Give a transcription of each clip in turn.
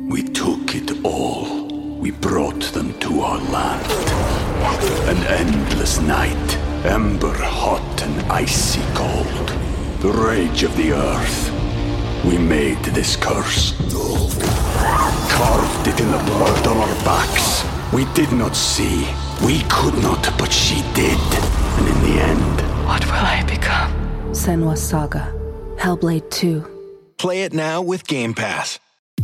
We took it all. We brought them to our land. An endless night, ember hot and icy cold. The rage of the earth. We made this curse. Carved it in the blood on our backs. We did not see. We could not, but she did. And in the end... What will I become? Senua's Saga. Hellblade 2. Play it now with Game Pass.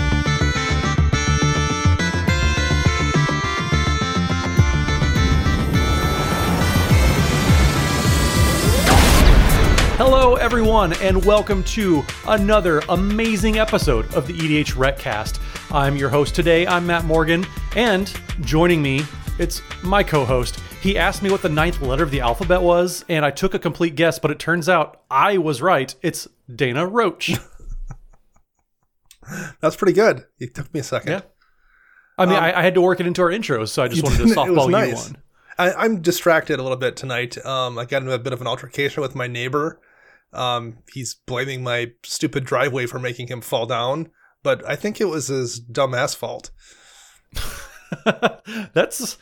Hello, everyone, and welcome to another amazing episode of the EDH Retcast. I'm your host today. I'm Matt Morgan, and joining me, it's my co-host. He asked me what the 9th letter of the alphabet was, and I took a complete guess, but it turns out I was right. It's Dana Roach. That's pretty good. It took me a second. Yeah. I mean, I had to work it into our intros, so I just wanted to softball you one. I'm distracted a little bit tonight. I got into a bit of an altercation with my neighbor. He's blaming my stupid driveway for making him fall down, but I think it was his dumb asphalt. That's,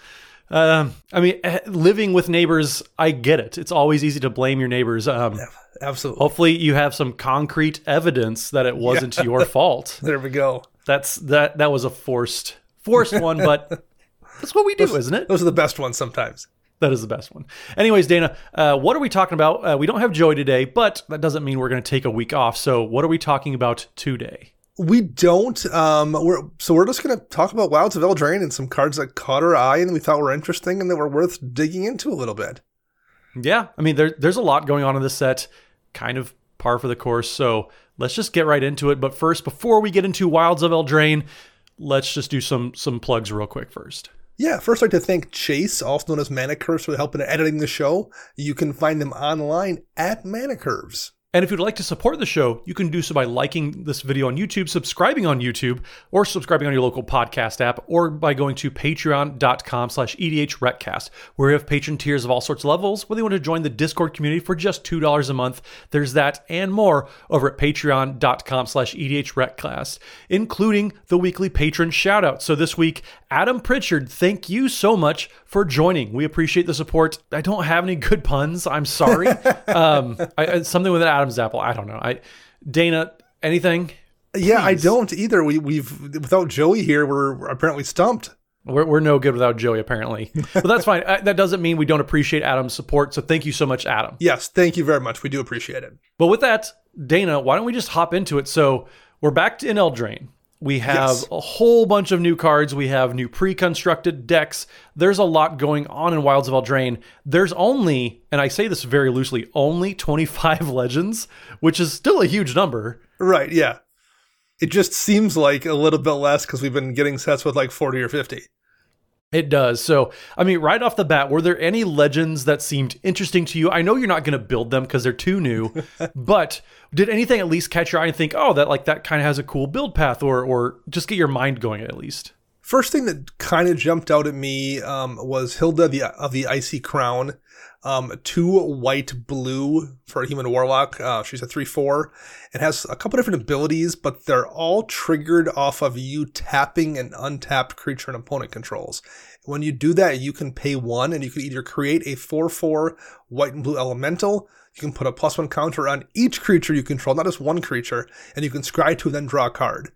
living with neighbors, I get it. It's always easy to blame your neighbors. Absolutely. Hopefully you have some concrete evidence that it wasn't your fault. There we go. That was a forced one, but that's what we do, isn't it? Those are the best ones sometimes. That is the best one. Anyways, Dana, what are we talking about? We don't have Joey today, but that doesn't mean we're going to take a week off. So what are we talking about today? We don't. We're just going to talk about Wilds of Eldraine and some cards that caught our eye and we thought were interesting and that were worth digging into a little bit. Yeah, I mean, there's a lot going on in this set, kind of par for the course. So let's just get right into it. But first, before we get into Wilds of Eldraine, let's just do some plugs real quick first. Yeah, first I'd like to thank Chase, also known as Mana Curves, for helping editing the show. You can find them online at Mana Curves. And if you'd like to support the show, you can do so by liking this video on YouTube, subscribing on YouTube, or subscribing on your local podcast app, or by going to patreon.com/EDHRetcast, where we have patron tiers of all sorts of levels. Whether you want to join the Discord community for just $2 a month, there's that and more over at patreon.com/EDHRetcast, including the weekly patron shoutout. So this week, Adam Pritchard, thank you so much for joining. We appreciate the support. I don't have any good puns. I'm sorry. Something with an Adam's apple. I don't know. Dana, anything? Yeah, Please. I don't either. We've without Joey here, we're apparently stumped. We're no good without Joey, apparently. But that's fine. That doesn't mean we don't appreciate Adam's support. So thank you so much, Adam. Yes, thank you very much. We do appreciate it. But with that, Dana, why don't we just hop into it? So we're back in Eldraine. We have a whole bunch of new cards. We have new pre-constructed decks. There's a lot going on in Wilds of Eldraine. There's only, and I say this very loosely, only 25 legends, which is still a huge number. Right, yeah. It just seems like a little bit less because we've been getting sets with like 40 or 50. It does. So, I mean, right off the bat, were there any legends that seemed interesting to you? I know you're not going to build them because they're too new, but did anything at least catch your eye and think, oh, that kind of has a cool build path, or just get your mind going at least? First thing that kind of jumped out at me was Hilda of the Icy Crown. 2 white-blue for a human warlock. She's a 3/4. It has a couple different abilities, but they're all triggered off of you tapping an untapped creature an opponent controls. When you do that, you can pay 1, and you can either create a 4/4 white and blue elemental. You can put a +1 counter on each creature you control, not just one creature, and you can scry 2 and then draw a card.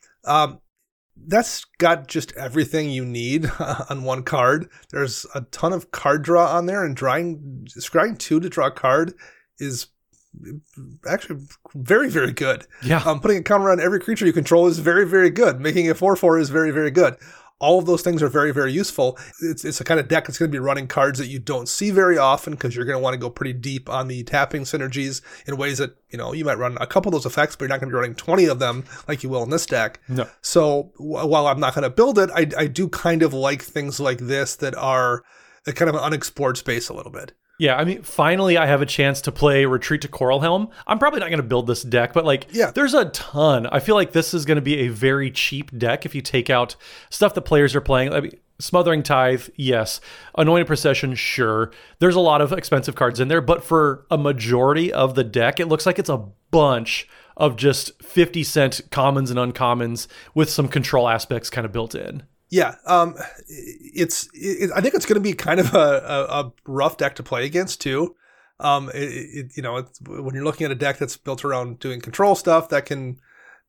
That's got just everything you need on one card. There's a ton of card draw on there, and scrying 2 to draw a card is actually very, very good. Yeah. Putting a counter on every creature you control is very, very good. Making a 4/4 is very, very good. All of those things are very, very useful. It's a kind of deck that's going to be running cards that you don't see very often because you're going to want to go pretty deep on the tapping synergies in ways that, you might run a couple of those effects, but you're not going to be running 20 of them like you will in this deck. No. So while I'm not going to build it, I do kind of like things like this that are kind of an unexplored space a little bit. Yeah, I mean, finally I have a chance to play Retreat to Coralhelm. I'm probably not going to build this deck, but there's a ton. I feel like this is going to be a very cheap deck if you take out stuff that players are playing. I mean, Smothering Tithe, yes. Anointed Procession, sure. There's a lot of expensive cards in there, but for a majority of the deck, it looks like it's a bunch of just 50-cent commons and uncommons with some control aspects kind of built in. Yeah, I think it's going to be kind of a rough deck to play against too. When you're looking at a deck that's built around doing control stuff, that can,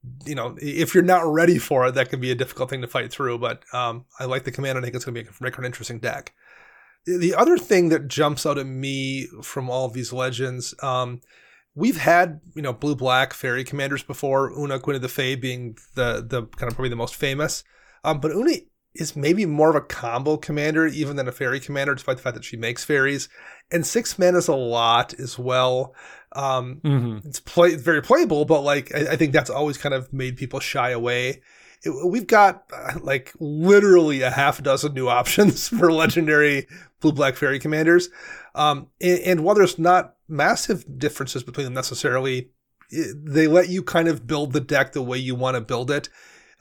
if you're not ready for it, that can be a difficult thing to fight through. But I like the command. I think it's going to make an interesting deck. The other thing that jumps out at me from all of these legends, we've had blue-black fairy commanders before. Una, Queen of the Fae, being the kind of probably the most famous. But Una is maybe more of a combo commander even than a fairy commander, despite the fact that she makes fairies. And 6 mana is a lot as well. It's very playable, but I think that's always kind of made people shy away. We've got literally a half dozen new options for legendary blue-black fairy commanders. And while there's not massive differences between them necessarily, they let you kind of build the deck the way you want to build it.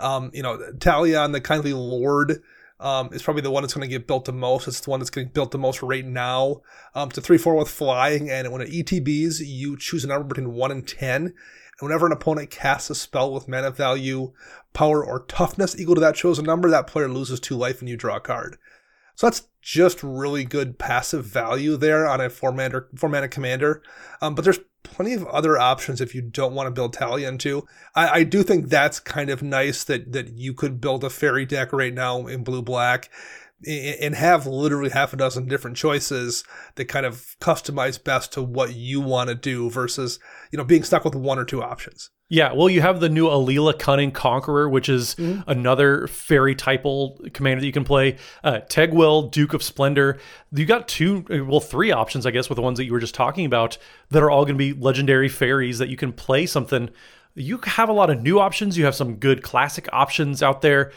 Talion, the Kindly Lord, is probably the one that's going to get built the most. It's the one that's getting built the most right now. It's a 3/4 with flying, and when it ETBs, you choose a number between 1 and 10. And whenever an opponent casts a spell with mana value, power, or toughness equal to that chosen number, that player loses 2 life and you draw a card. So that's just really good passive value there on a 4-mana commander. But there's plenty of other options if you don't want to build Talion too. I do think that's kind of nice that you could build a fairy deck right now in blue-black and have literally half a dozen different choices that kind of customize best to what you want to do versus, being stuck with 1 or 2 options. Yeah, well, you have the new Alila Cunning Conqueror, which is another fairy typal commander that you can play. Tegwell, Duke of Splendor. You got 3 options, I guess, with the ones that you were just talking about that are all going to be legendary fairies that you can play something. You have a lot of new options. You have some good classic options out there.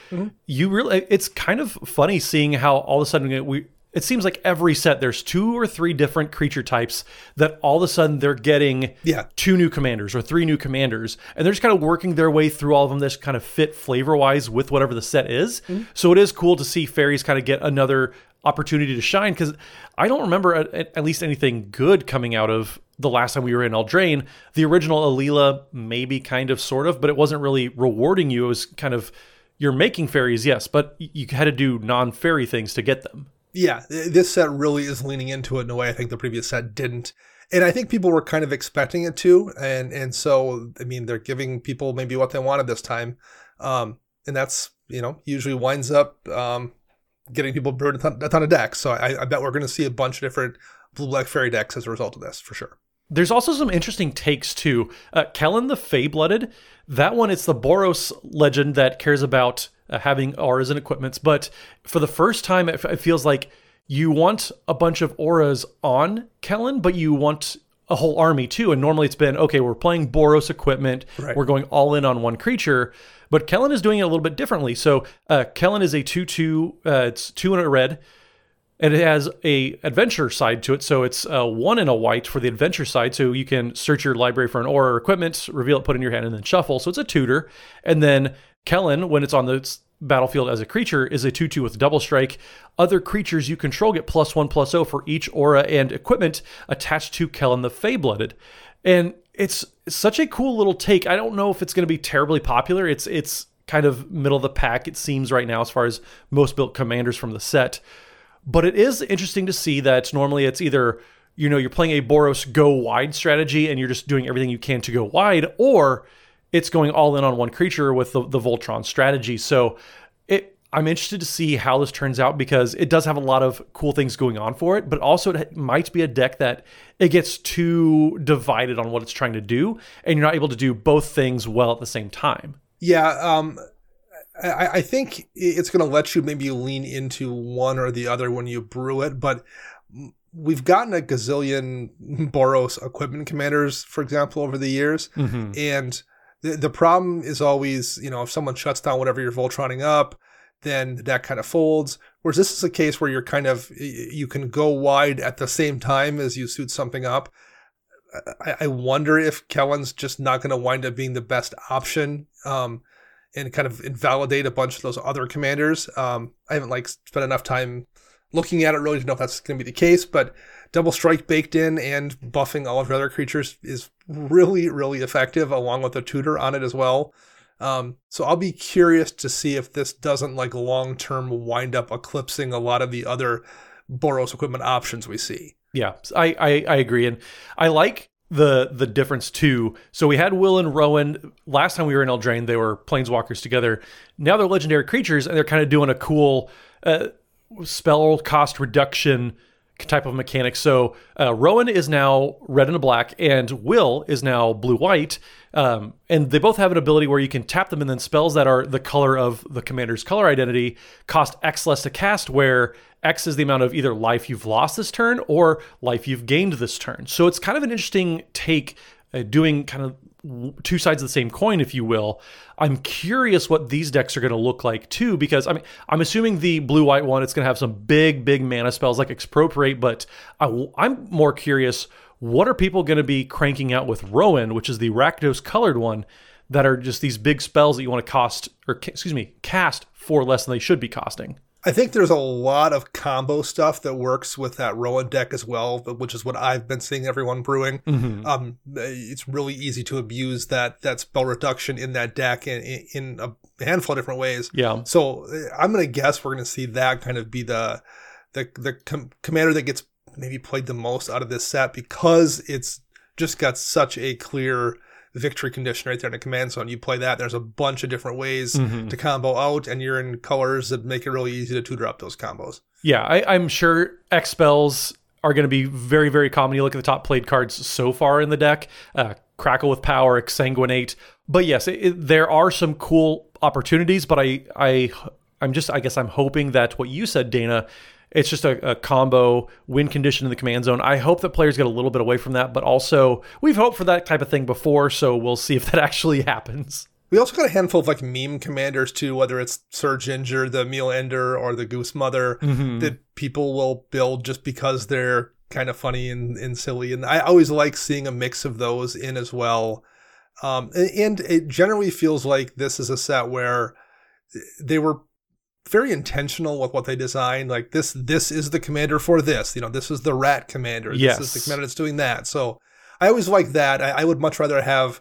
It's kind of funny seeing how all of a sudden it seems like every set there's 2 or 3 different creature types that all of a sudden they're getting 2 new commanders or 3 new commanders, and they're just kind of working their way through all of them that kind of fit flavor-wise with whatever the set is. So it is cool to see fairies kind of get another opportunity to shine, because I don't remember at least anything good coming out of the last time we were in Eldraine. The original Alila, maybe kind of sort of, but it wasn't really rewarding you. It was kind of, you're making fairies, yes, but you had to do non-fairy things to get them. Yeah, this set really is leaning into it in a way I think the previous set didn't. And I think people were kind of expecting it to. And so, they're giving people maybe what they wanted this time. And that's, usually winds up getting people brewed a ton of decks. So I bet we're going to see a bunch of different blue-black fairy decks as a result of this, for sure. There's also some interesting takes too. Kellen the Fey-Blooded, that one, it's the Boros legend that cares about having auras and equipments. But for the first time, it feels like you want a bunch of auras on Kellen, but you want a whole army too. And normally it's been, okay, we're playing Boros equipment. Right. We're going all in on one creature. But Kellen is doing it a little bit differently. So Kellen is a 2/2, it's 2 and a red. And it has a adventure side to it, so it's 1 and a white for the adventure side, so you can search your library for an aura or equipment, reveal it, put it in your hand, and then shuffle. So it's a tutor. And then Kellen, when it's on the battlefield as a creature, is a 2/2 with double strike. Other creatures you control get +1/+0 for each aura and equipment attached to Kellen the Fey-Blooded. And it's such a cool little take. I don't know if it's going to be terribly popular. It's kind of middle of the pack, it seems, right now, as far as most built commanders from the set. But it is interesting to see that normally it's either, you're playing a Boros go wide strategy and you're just doing everything you can to go wide, or it's going all in on one creature with the Voltron strategy. So I'm interested to see how this turns out, because it does have a lot of cool things going on for it, but also it might be a deck that it gets too divided on what it's trying to do, and you're not able to do both things well at the same time. Yeah, I think it's going to let you maybe lean into one or the other when you brew it, but we've gotten a gazillion Boros equipment commanders, for example, over the years. And the problem is always, if someone shuts down whatever you're Voltroning up, then the deck kind of folds. Whereas this is a case where you can go wide at the same time as you suit something up. I wonder if Kellen's just not going to wind up being the best option. And kind of invalidate a bunch of those other commanders. I haven't spent enough time looking at it really to know if that's going to be the case, but double strike baked in and buffing all of your other creatures is really, really effective, along with a tutor on it as well. So I'll be curious to see if this doesn't like long-term wind up eclipsing a lot of the other Boros equipment options we see. Yeah, I agree. And I like the difference too. So we had Will and Rowan last time we were in Eldraine. They were planeswalkers together. Now they're legendary creatures, and they're kind of doing a cool spell cost reduction type of mechanic. So Rowan is now red and black, and Will is now blue-white. And they both have an ability where you can tap them, and then spells that are the color of the commander's color identity cost X less to cast, where X is the amount of either life you've lost this turn or life you've gained this turn. So it's kind of an interesting take, doing kind of two sides of the same coin, if you will. I'm curious what these decks are going to look like too, because I'm assuming the blue-white one, it's going to have some big mana spells like Expropriate, but I'm more curious, what are people going to be cranking out with Rowan, which is the Rakdos colored one, that are just these big spells that you want to cast for less than they should be costing? I think there's a lot of combo stuff that works with that Rowan deck as well, which is what I've been seeing everyone brewing. Mm-hmm. It's really easy to abuse that spell reduction in that deck in a handful of different ways. Yeah. So I'm going to guess we're going to see that kind of be the commander that gets maybe played the most out of this set, because it's just got such a clear victory condition right there in the command zone. You play that, there's a bunch of different ways to combo out, and you're in colors that make it really easy to tutor up those combos. Yeah, I'm sure X spells are going to be very, very common. You look at the top played cards so far in the deck, Crackle with Power, Exsanguinate. But yes, there are some cool opportunities, but I'm hoping that what you said, Dana, it's just a combo win condition in the command zone. I hope that players get a little bit away from that, but also we've hoped for that type of thing before, so we'll see if that actually happens. We also got a handful of like meme commanders too, whether it's Sir Ginger, the Meal Ender, or the Goose Mother, that people will build just because they're kind of funny and silly. And I always like seeing a mix of those in as well. And it generally feels like this is a set where they were very intentional with what they designed. Like this is the commander for this. This is the rat commander. Yes. This is the commander that's doing that. So I always like that. I would much rather have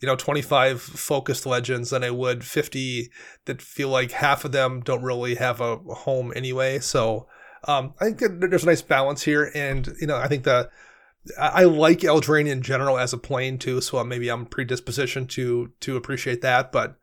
25 focused legends than I would 50 that feel like half of them don't really have a home anyway. So I think there's a nice balance here, and I think I like Eldraine in general as a plane too. So maybe I'm predispositioned to appreciate that, but.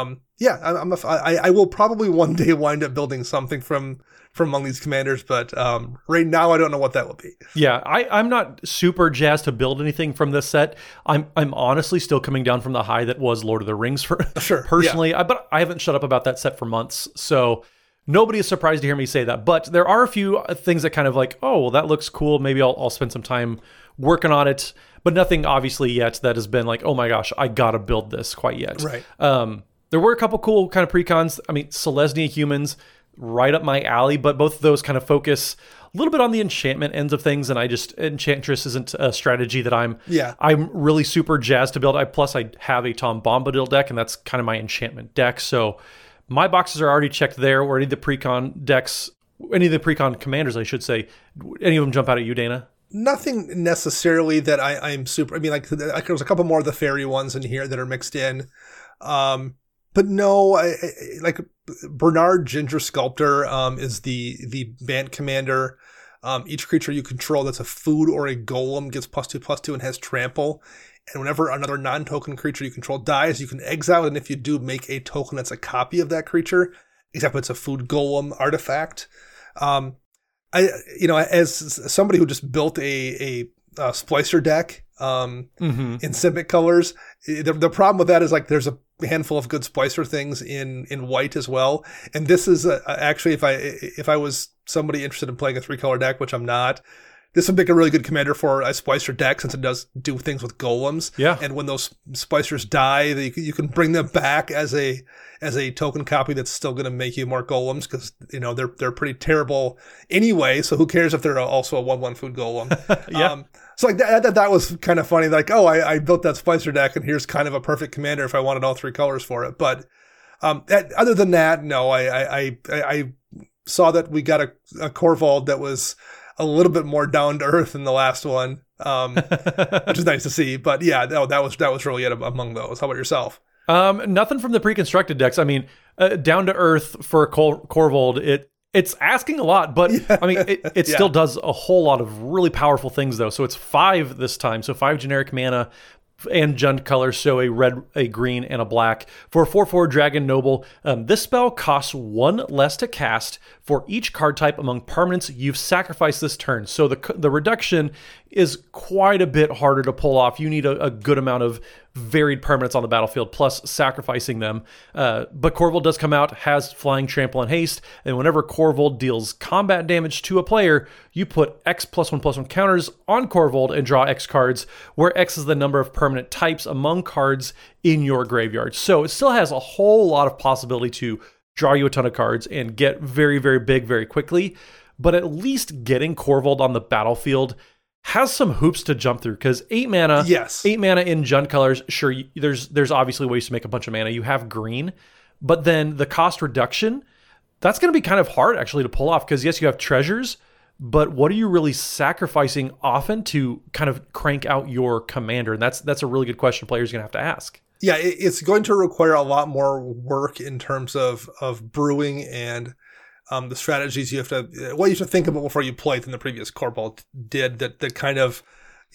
I will probably one day wind up building something from among these commanders, but right now I don't know what that will be. Yeah, I'm not super jazzed to build anything from this set. I'm honestly still coming down from the high that was Lord of the Rings personally, yeah. But I haven't shut up about that set for months, so nobody is surprised to hear me say that. But there are a few things that kind of like, oh, well, that looks cool. Maybe I'll spend some time working on it, but nothing obviously yet that has been like, oh my gosh, I gotta build this quite yet. Right. There were a couple cool kind of precons. I mean, Selesnya Humans, right up my alley, but both of those kind of focus a little bit on the enchantment ends of things, and Enchantress isn't a strategy that I'm really super jazzed to build. I have a Tom Bombadil deck, and that's kind of my enchantment deck, so my boxes are already checked there, or any of the precon decks, any of the precon commanders, I should say. Any of them jump out at you, Dana? Nothing necessarily that I'm super... I mean, like there's a couple more of the fairy ones in here that are mixed in. But no, I like Bernard Ginger Sculptor is the Bant commander. Each creature you control that's a food or a golem gets +2/+2 and has trample. And whenever another non-token creature you control dies, you can exile it. And if you do, make a token that's a copy of that creature, except it's a food golem artifact. As somebody who just built a Splicer deck in Simic colors, the problem with that is like there's a handful of good Splicer things in white as well, and this is actually if I was somebody interested in playing a 3-color deck, which I'm not, this would make a really good commander for a Splicer deck since it does do things with golems. Yeah, and when those Splicers die, you can bring them back as a token copy that's still going to make you more golems, because they're pretty terrible anyway. So who cares if they're also a 1/1 food golem? Yeah. So like that was kind of funny. Like, oh, I built that Splicer deck, and here's kind of a perfect commander if I wanted all 3 colors for it. But other than that, no, I saw that we got a Korvold that was a little bit more down to earth than the last one, which is nice to see. But yeah, that was really it among those. How about yourself? Nothing from the pre-constructed decks. I mean, down to earth for Korvold, it's asking a lot, but yeah. I mean, it still does a whole lot of really powerful things though. So it's 5 this time. So 5 generic mana and Jund colors, so a red, a green, and a black. For a 4/4 Dragon Noble, this spell costs 1 less to cast for each card type among permanents you've sacrificed this turn. So the reduction is quite a bit harder to pull off. You need a good amount of varied permanents on the battlefield, plus sacrificing them. But Korvold does come out, has Flying, Trample, and Haste, and whenever Korvold deals combat damage to a player, you put X +1/+1 counters on Korvold and draw X cards, where X is the number of permanent types among cards in your graveyard. So it still has a whole lot of possibility to draw you a ton of cards and get very, very big very quickly, but at least getting Korvold on the battlefield has some hoops to jump through, because 8 mana, yes, 8 mana in Jund colors, sure, there's obviously ways to make a bunch of mana. You have green, but then the cost reduction, that's going to be kind of hard actually to pull off, because yes, you have treasures, but what are you really sacrificing often to kind of crank out your commander? And that's a really good question players are going to have to ask. Yeah, it's going to require a lot more work in terms of brewing and the strategies you have to think about before you play than the previous Korvold did, that kind of,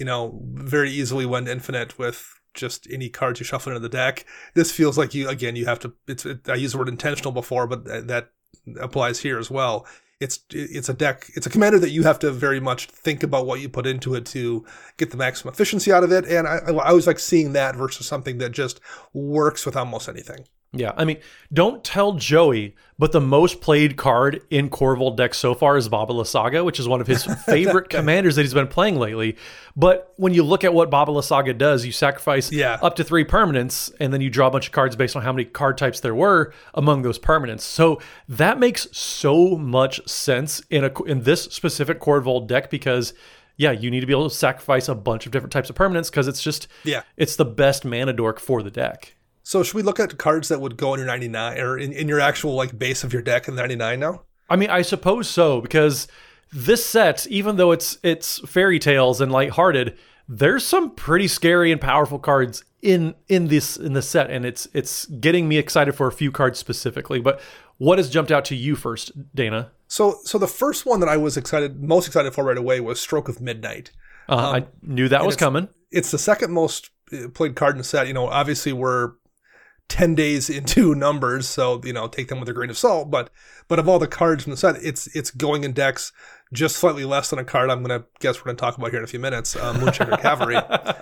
very easily went infinite with just any cards you shuffle into the deck. This feels like you have to, I used the word intentional before, but that applies here as well. It's a deck, it's a commander that you have to very much think about what you put into it to get the maximum efficiency out of it. And I always like seeing that versus something that just works with almost anything. Yeah, I mean, don't tell Joey, but the most played card in Korvold deck so far is Baba Lysaga, which is one of his favorite commanders that he's been playing lately. But when you look at what Baba Lysaga does, you sacrifice up to 3 permanents, and then you draw a bunch of cards based on how many card types there were among those permanents. So that makes so much sense in this specific Korvold deck, because you need to be able to sacrifice a bunch of different types of permanents, because it's just it's the best mana dork for the deck. So should we look at cards that would go in your 99 or in your actual like base of your deck in 99 now? I mean, I suppose so, because this set, even though it's fairy tales and lighthearted, there's some pretty scary and powerful cards in this set, and it's getting me excited for a few cards specifically. But what has jumped out to you first, Dana? So the first one that I was most excited for right away was Stroke of Midnight. I knew that was coming. It's the second most played card in the set. Obviously we're 10 days into numbers, so take them with a grain of salt, but of all the cards in the set, it's going in decks just slightly less than a card I'm gonna guess we're gonna talk about here in a few minutes, Moonshaker Cavalry.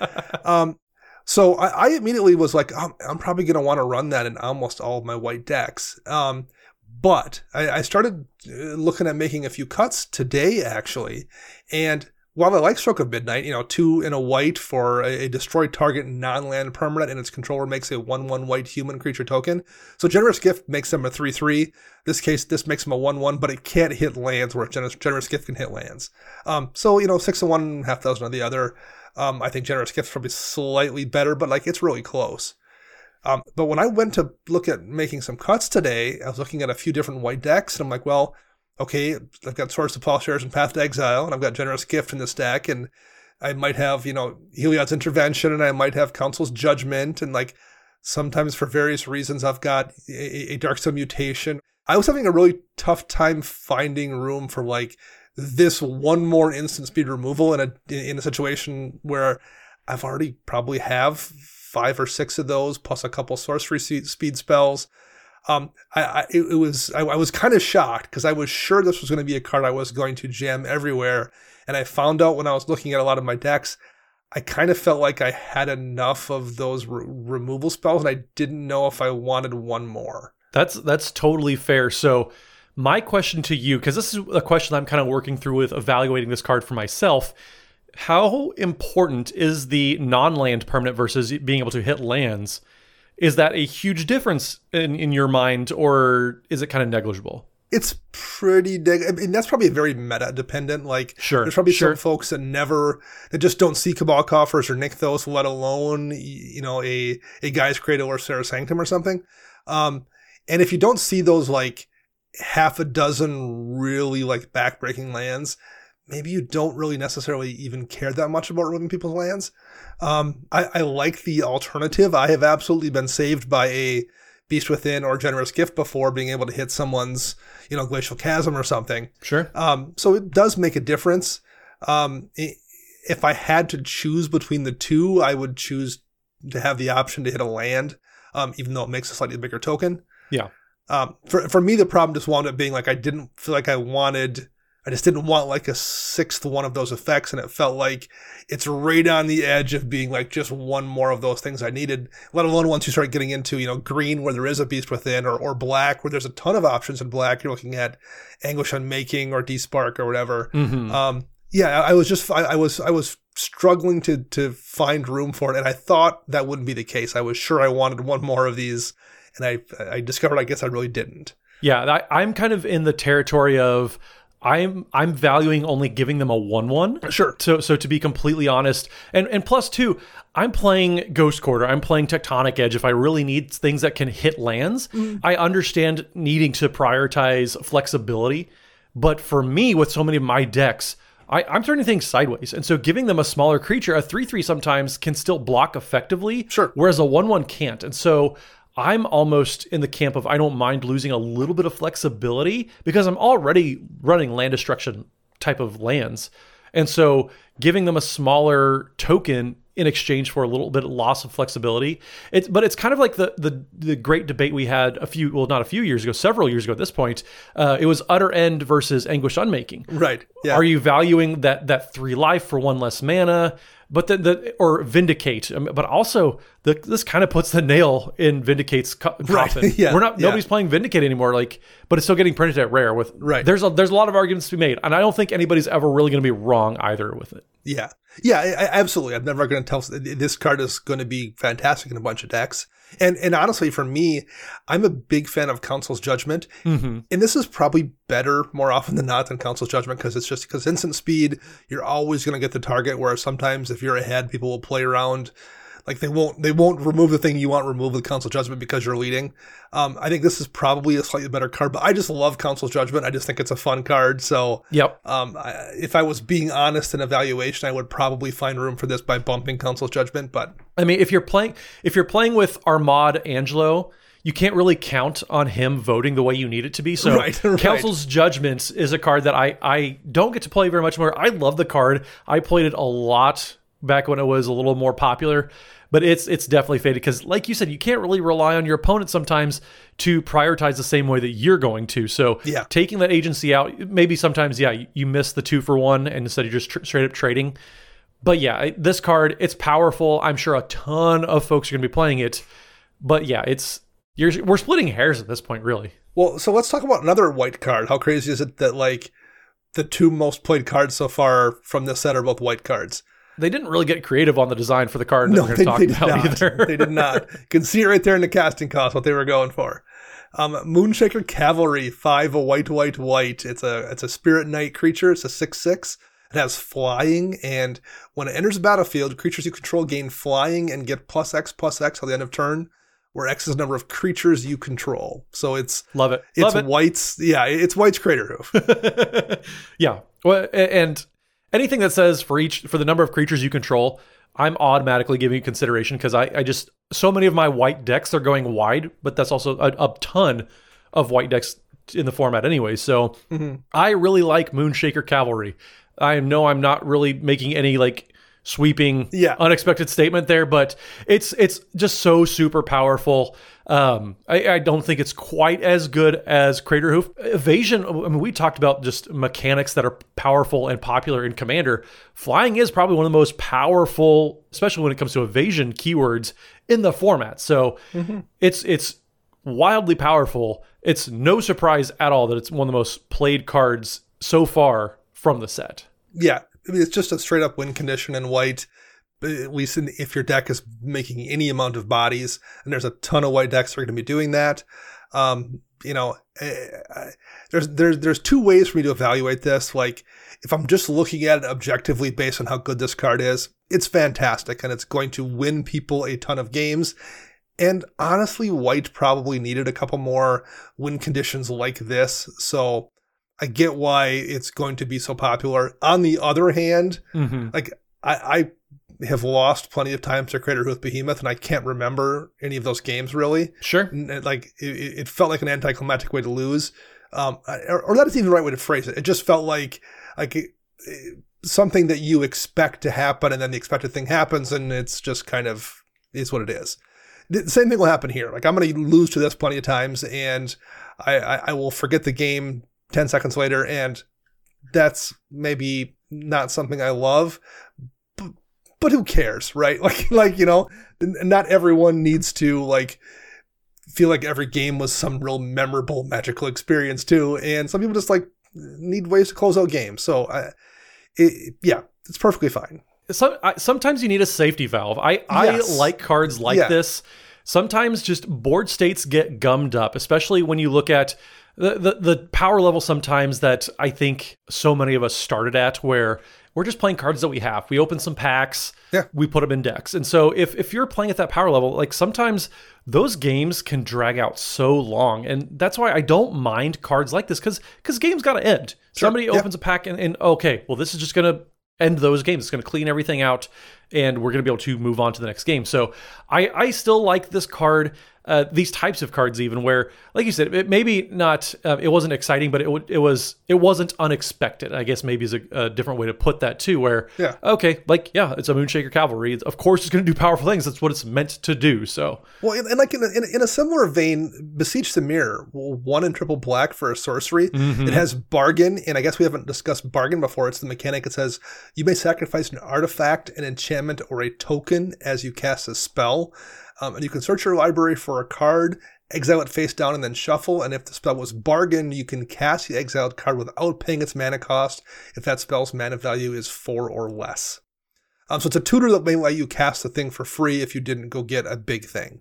So I immediately was like, I'm probably gonna want to run that in almost all of my white decks, but I started looking at making a few cuts today actually, and while I like Stroke of Midnight, 2 in a white for a destroy target non-land permanent, and its controller makes a 1/1 white human creature token. So Generous Gift makes them a 3/3. This makes them a 1/1, but it can't hit lands, where Generous Gift can hit lands. So 6 of one, 5,000 of the other. I think Generous Gift's probably slightly better, but it's really close. But when I went to look at making some cuts today, I was looking at a few different white decks, and I'm like, well, okay, I've got Swords to Plowshares and Path to Exile, and I've got Generous Gift in this deck, and I might have, Heliod's Intervention, and I might have Council's Judgment, and sometimes for various reasons I've got a Darkstone Mutation. I was having a really tough time finding room for this one more instant speed removal in a situation where I've already probably have 5 or 6 of those, plus a couple sorcery speed spells. I was kind of shocked, because I was sure this was going to be a card I was going to jam everywhere, and I found out when I was looking at a lot of my decks, I kind of felt like I had enough of those removal spells, and I didn't know if I wanted one more. That's totally fair. So my question to you, because this is a question I'm kind of working through with evaluating this card for myself, how important is the non-land permanent versus being able to hit lands? Is that a huge difference in your mind, or is it kind of negligible? It's pretty that's probably very meta dependent. Sure, there's probably some folks that just don't see Cabal Coffers or Nykthos, let alone a Gaia's Cradle or Serra's Sanctum or something. And if you don't see those half a dozen really like backbreaking lands, maybe you don't really necessarily even care that much about removing people's lands. I like the alternative. I have absolutely been saved by a Beast Within or Generous Gift before, being able to hit someone's, Glacial Chasm or something. Sure. So it does make a difference. If I had to choose between the two, I would choose to have the option to hit a land, even though it makes a slightly bigger token. Yeah. For me, the problem just wound up being like I didn't feel like I just didn't want like a sixth one of those effects, and it felt like it's right on the edge of being like just one more of those things I needed, let alone once you start getting into, green where there is a Beast Within, or black where there's a ton of options in black. You're looking at Anguish Unmaking or Despark or whatever. Mm-hmm. I was struggling to find room for it, and I thought that wouldn't be the case. I was sure I wanted one more of these, and I discovered I guess I really didn't. Yeah, I'm kind of in the territory of I'm valuing only giving them a 1/1. Sure. So to be completely honest, and plus two, I'm playing Ghost Quarter, I'm playing Tectonic Edge. If I really need things that can hit lands, I understand needing to prioritize flexibility. But for me, with so many of my decks, I'm turning things sideways. And so giving them a smaller creature, a 3/3 sometimes can still block effectively, sure, whereas a 1/1 can't. And so I'm almost in the camp of I don't mind losing a little bit of flexibility because I'm already running land destruction type of lands. And so giving them a smaller token in exchange for a little bit of loss of flexibility. But it's kind of like the great debate we had several years ago at this point. It was Utter End versus Anguish Unmaking. Right. Yeah. Are you valuing that 3 life for 1 less mana? But or Vindicate, but also this kind of puts the nail in Vindicate's coffin. Right. Yeah. Nobody's playing Vindicate anymore, but it's still getting printed at rare. Right. There's a lot of arguments to be made, and I don't think anybody's ever really going to be wrong either with it. Yeah. Yeah, absolutely. I'm never going to tell this card is going to be fantastic in a bunch of decks. And honestly, for me, I'm a big fan of Council's Judgment. Mm-hmm. And this is probably better more often than not than Council's Judgment because instant speed, you're always going to get the target, whereas sometimes if you're ahead, people will play around. Like they won't remove the thing you want removed with Council Judgment because you're leading. I think this is probably a slightly better card, but I just love Council Judgment. I just think it's a fun card. So yep. If I was being honest in evaluation, I would probably find room for this by bumping Council Judgment. But I mean, if you're playing with Armad Angelo, you can't really count on him voting the way you need it to be. So right. Council's Judgment is a card that I don't get to play very much more. I love the card. I played it a lot back when it was a little more popular. But it's definitely faded because, like you said, you can't really rely on your opponent sometimes to prioritize the same way that you're going to. So taking that agency out, maybe sometimes, you miss the 2-for-1 and instead you're just straight up trading. But yeah, this card, it's powerful. I'm sure a ton of folks are going to be playing it. But yeah, we're splitting hairs at this point, really. Well, so let's talk about another white card. How crazy is it that like the 2 most played cards so far from this set are both white cards? They didn't really get creative on the design for the card that we're going to talk about either. They did not. You can see it right there in the casting cost what they were going for. Moonshaker Cavalry, 5, a white. It's a Spirit Knight creature. It's a 6/6. It has flying, and when it enters the battlefield, creatures you control gain flying and get +X/+X till the end of turn, where X is the number of creatures you control. So it's love it. It's White's. Yeah, it's White's Craterhoof. Yeah, well, and anything that says for the number of creatures you control, I'm automatically giving consideration because I just so many of my white decks are going wide, but that's also a ton of white decks in the format anyway. So I really like Moonshaker Cavalry. I know I'm not really making any like sweeping unexpected statement there, but it's just so super powerful. I don't think it's quite as good as Craterhoof. Evasion, I mean, we talked about just mechanics that are powerful and popular in Commander. Flying is probably one of the most powerful, especially when it comes to evasion keywords in the format. So it's wildly powerful. It's no surprise at all that it's one of the most played cards so far from the set. Yeah. I mean, it's just a straight up win condition in white, at least if your deck is making any amount of bodies, and there's a ton of white decks that are going to be doing that. There's 2 ways for me to evaluate this. Like, if I'm just looking at it objectively based on how good this card is, it's fantastic, and it's going to win people a ton of games. And honestly, white probably needed a couple more win conditions like this. So I get why it's going to be so popular. On the other hand, like I have lost plenty of times to Crater with Behemoth, and I can't remember any of those games really. Sure. Like it felt like an anticlimactic way to lose. Or that is even the right way to phrase it. It just felt like something that you expect to happen, and then the expected thing happens, and it's just kind of is what it is. The same thing will happen here. Like, I'm going to lose to this plenty of times, and I will forget the game 10 seconds later, and that's maybe not something I love, but who cares, right? Like, you know, not everyone needs to, like, feel like every game was some real memorable, magical experience too, and some people just, like, need ways to close out games. So, it's perfectly fine. Sometimes you need a safety valve. I like cards like this. Sometimes just board states get gummed up, especially when you look at the power level sometimes that I think so many of us started at, where we're just playing cards that we have. We open some packs, we put them in decks. And so if you're playing at that power level, like sometimes those games can drag out so long. And that's why I don't mind cards like this, because games got to end. Sure. Somebody opens a pack and okay, well, this is just going to end those games. It's going to clean everything out, and we're going to be able to move on to the next game. So I still like this card, these types of cards, even where, like you said, it maybe not, it wasn't exciting, but it wasn't unexpected. I guess maybe is a different way to put that too. Where okay, like it's a Moonshaker Cavalry. Of course, it's going to do powerful things. That's what it's meant to do. So and like in a similar vein, Beseech the Mirror, 1 and triple black for a sorcery. It has Bargain, and I guess we haven't discussed Bargain before. It's the mechanic that says you may sacrifice an artifact, an enchantment, or a token as you cast a spell. And you can search your library for a card, exile it face down, and then shuffle. And if the spell was Bargain, you can cast the exiled card without paying its mana cost if that spell's mana value is 4 or less. So it's a tutor that may let you cast the thing for free if you didn't go get a big thing.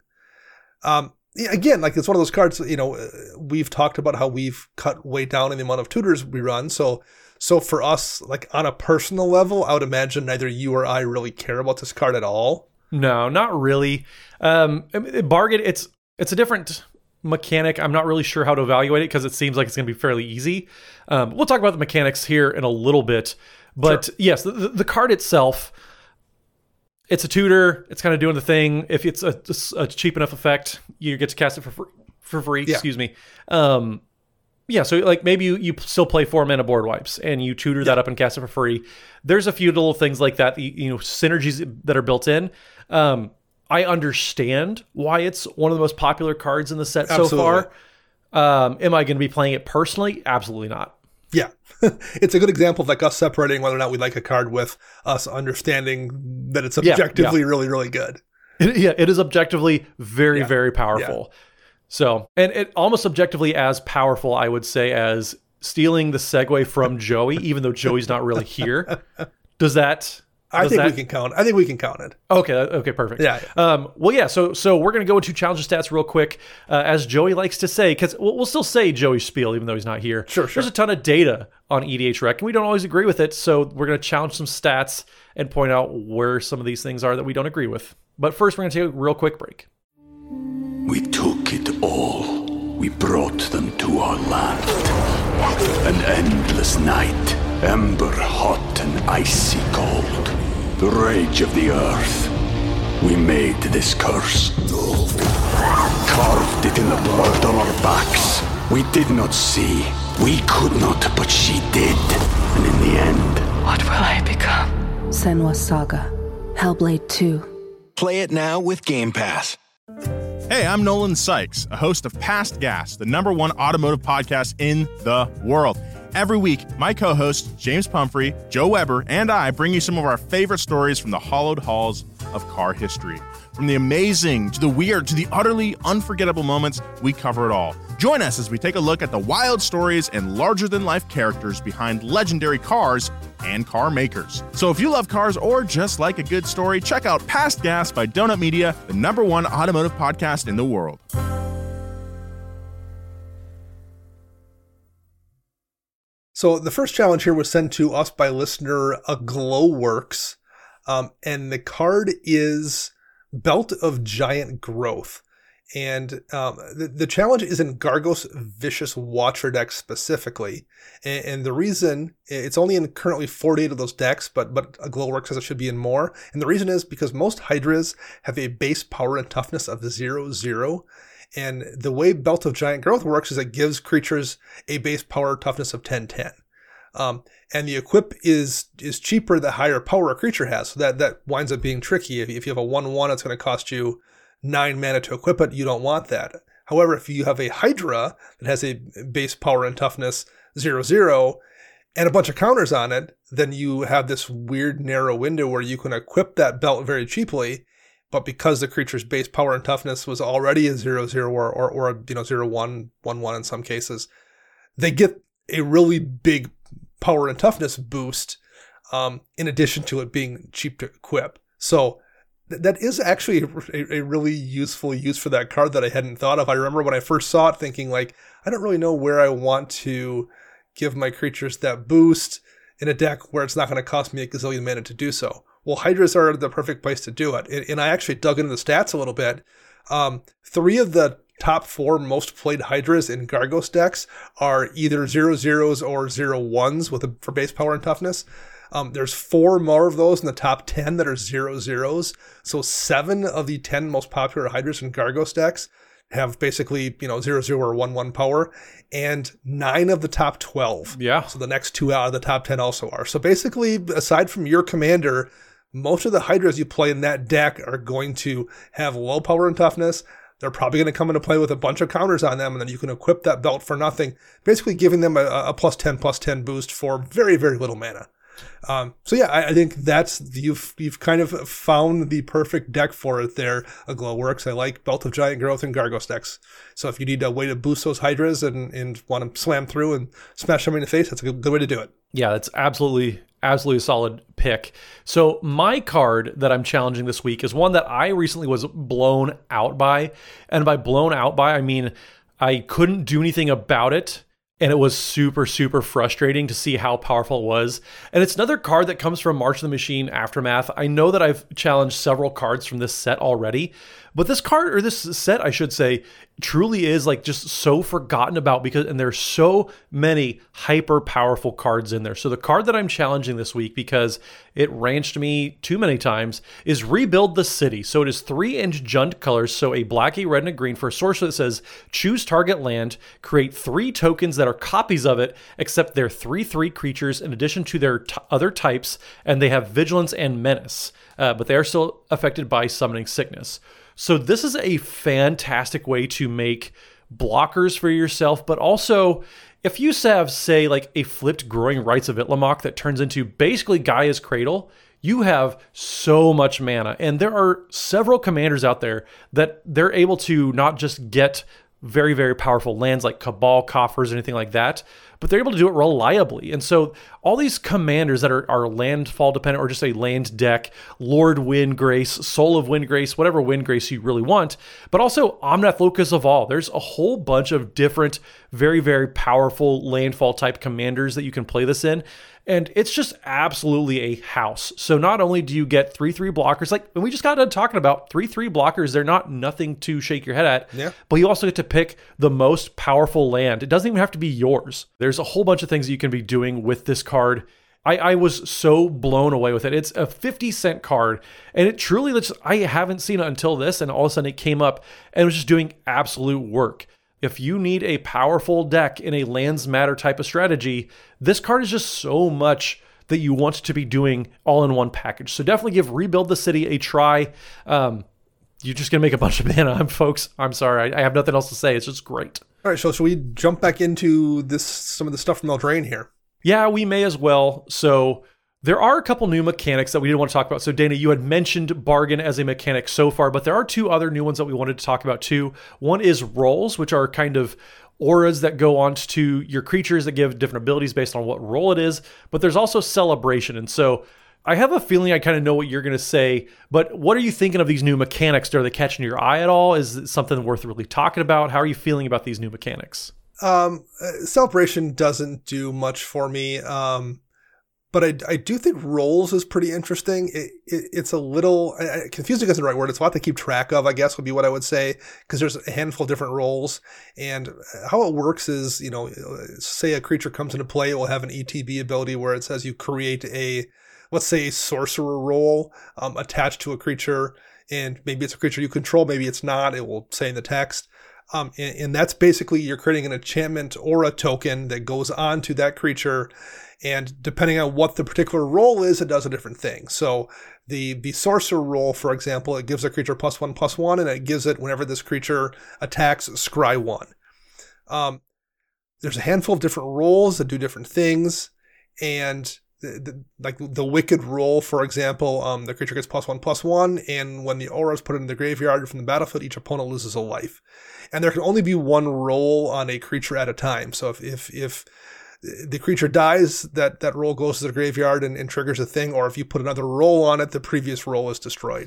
Again, like it's one of those cards, you know, we've talked about how we've cut way down in the amount of tutors we run. So for us, like on a personal level, I would imagine neither you or I really care about this card at all. No, not really. Bargain, it's a different mechanic. I'm not really sure how to evaluate it because it seems like it's going to be fairly easy. We'll talk about the mechanics here in a little bit. But yes, the card itself, it's a tutor. It's kind of doing the thing. If it's a cheap enough effect, you get to cast it for free. Excuse me. So like maybe you still play 4 mana board wipes and you tutor that up and cast it for free. There's a few little things like that, synergies that are built in. I understand why it's one of the most popular cards in the set so far. Am I going to be playing it personally? Absolutely not. Yeah. It's a good example of like us separating whether or not we like a card with us understanding that it's objectively really, really good. It is objectively very, very powerful. Yeah. So, and it almost objectively as powerful, I would say, as stealing the segue from Joey, even though Joey's not really here. I think we can count it. Okay, perfect. Yeah. So we're going to go into challenge stats real quick, as Joey likes to say, because we'll still say Joey's spiel, even though he's not here. Sure. There's a ton of data on EDH Rec, and we don't always agree with it, so we're going to challenge some stats and point out where some of these things are that we don't agree with. But first, we're going to take a real quick break. We took it all. We brought them to our land. An endless night, ember hot and icy cold. The rage of the earth. We made this curse. Carved it in the blood on our backs. We did not see. We could not, but she did. And in the end... What will I become? Senua's Saga. Hellblade 2. Play it now with Game Pass. Hey, I'm Nolan Sykes, a host of Past Gas, the #1 automotive podcast in the world. Every week, my co-hosts, James Pumphrey, Joe Weber, and I bring you some of our favorite stories from the hallowed halls of car history. From the amazing, to the weird, to the utterly unforgettable moments, we cover it all. Join us as we take a look at the wild stories and larger-than-life characters behind legendary cars and car makers. So if you love cars or just like a good story, check out Past Gas by Donut Media, the #1 automotive podcast in the world. So the first challenge here was sent to us by listener Glowworks, and the card is Belt of Giant Growth. And the challenge is in Gargos Vicious Watcher deck specifically. And the reason, it's only in currently 48 of those decks, but a Glowworks says it should be in more. And the reason is because most Hydras have a base power and toughness of 0/0. And the way Belt of Giant Growth works is it gives creatures a base power toughness of 10/10. And the equip is cheaper the higher power a creature has. So that winds up being tricky. If you have a 1/1, it's going to cost you 9 mana to equip it. You don't want that. However, if you have a Hydra that has a base power and toughness 0/0 and a bunch of counters on it, then you have this weird narrow window where you can equip that belt very cheaply. But because the creature's base power and toughness was already a 0/0 or a 0/1, 1/1 in some cases, they get a really big power and toughness boost in addition to it being cheap to equip. So that is actually a really useful use for that card that I hadn't thought of. I remember when I first saw it thinking like, I don't really know where I want to give my creatures that boost in a deck where it's not going to cost me a gazillion mana to do so. Well, Hydras are the perfect place to do it. And I actually dug into the stats a little bit. 3 of the top 4 most played Hydras in Gargos decks are either 0/0s or 0/1s for base power and toughness. There's 4 more of those in the top 10 that are 0/0s. So 7 of the 10 most popular Hydras in Gargos decks have basically, 0/0 or 1/1 power, and 9 of the top 12. Yeah. So the next 2 out of the top 10 also are. So basically, aside from your commander, most of the Hydras you play in that deck are going to have low power and toughness. They're probably going to come into play with a bunch of counters on them, and then you can equip that belt for nothing, basically giving them a +10/+10 boost for very, very little mana. So yeah, I think that's, you've kind of found the perfect deck for it there, a Glowworks. I like Belt of Giant Growth and Gargos decks. So if you need a way to boost those Hydras and want to slam through and smash them in the face, that's a good way to do it. Yeah, that's absolutely a solid pick. So my card that I'm challenging this week is one that I recently was blown out by. And by blown out by, I mean, I couldn't do anything about it. And it was super, super frustrating to see how powerful it was. And it's another card that comes from March of the Machine Aftermath. I know that I've challenged several cards from this set already, but this card, or this set, I should say, truly is like just so forgotten about and there's so many hyper powerful cards in there. So the card that I'm challenging this week, because it ranched me too many times, is Rebuild the City. So it is 3 enchant colors. So a black, a red, and a green for a sorcerer that says choose target land, create 3 tokens that are copies of it, except they're 3/3 creatures in addition to their other types, and they have vigilance and menace, but they are still affected by summoning sickness. So this is a fantastic way to make blockers for yourself, but also if you have, say, like a flipped Growing Rites of Itlimoc that turns into basically Gaia's Cradle, you have so much mana. And there are several commanders out there that they're able to not just get very, very powerful lands like Cabal, Coffers, or anything like that, but they're able to do it reliably. And so all these commanders that are landfall dependent, or just a land deck, Lord Windgrace, Soul of Windgrace, whatever Windgrace you really want, but also Omnath Locus of All. There's a whole bunch of different, very, very powerful landfall type commanders that you can play this in. And it's just absolutely a house. So not only do you get 3/3 blockers, like when we just got done talking about 3/3 blockers, they're not nothing to shake your head at. Yeah. But you also get to pick the most powerful land. It doesn't even have to be yours. There's a whole bunch of things that you can be doing with this card. I was so blown away with it. It's a 50-cent card, and it truly, I haven't seen it until this, and all of a sudden it came up and it was just doing absolute work. If you need a powerful deck in a lands matter type of strategy, this card is just so much that you want to be doing all in one package. So definitely give Rebuild the City a try. You're just going to make a bunch of mana, folks. I'm sorry. I have nothing else to say. It's just great. All right, so should we jump back into some of the stuff from Eldraine here? Yeah, we may as well. So there are a couple new mechanics that we didn't want to talk about. So Dana, you had mentioned Bargain as a mechanic so far, but there are 2 other new ones that we wanted to talk about too. One is Rolls, which are kind of auras that go on to your creatures that give different abilities based on what role it is. But there's also Celebration. And so I have a feeling I kind of know what you're going to say, but what are you thinking of these new mechanics? Are they catching your eye at all? Is it something worth really talking about? How are you feeling about these new mechanics? Celebration doesn't do much for me. But I do think roles is pretty interesting. It's a little confusing isn't the right word. It's a lot to keep track of, I guess, would be what I would say, because there's a handful of different roles. And how it works is, say a creature comes into play, it will have an ETB ability where it says you create let's say a sorcerer role attached to a creature. And maybe it's a creature you control, maybe it's not. It will say in the text. And that's basically you're creating an enchantment or a token that goes on to that creature. And depending on what the particular role is, it does a different thing. So the sorcerer role, for example, it gives a creature +1/+1, and it gives it, whenever this creature attacks, scry 1. There's a handful of different roles that do different things. And like the wicked role, for example, the creature gets +1/+1, and when the aura is put in the graveyard from the battlefield, each opponent loses a life. And there can only be one role on a creature at a time. So if the creature dies, that roll goes to the graveyard and triggers a thing, or if you put another roll on it, the previous roll is destroyed.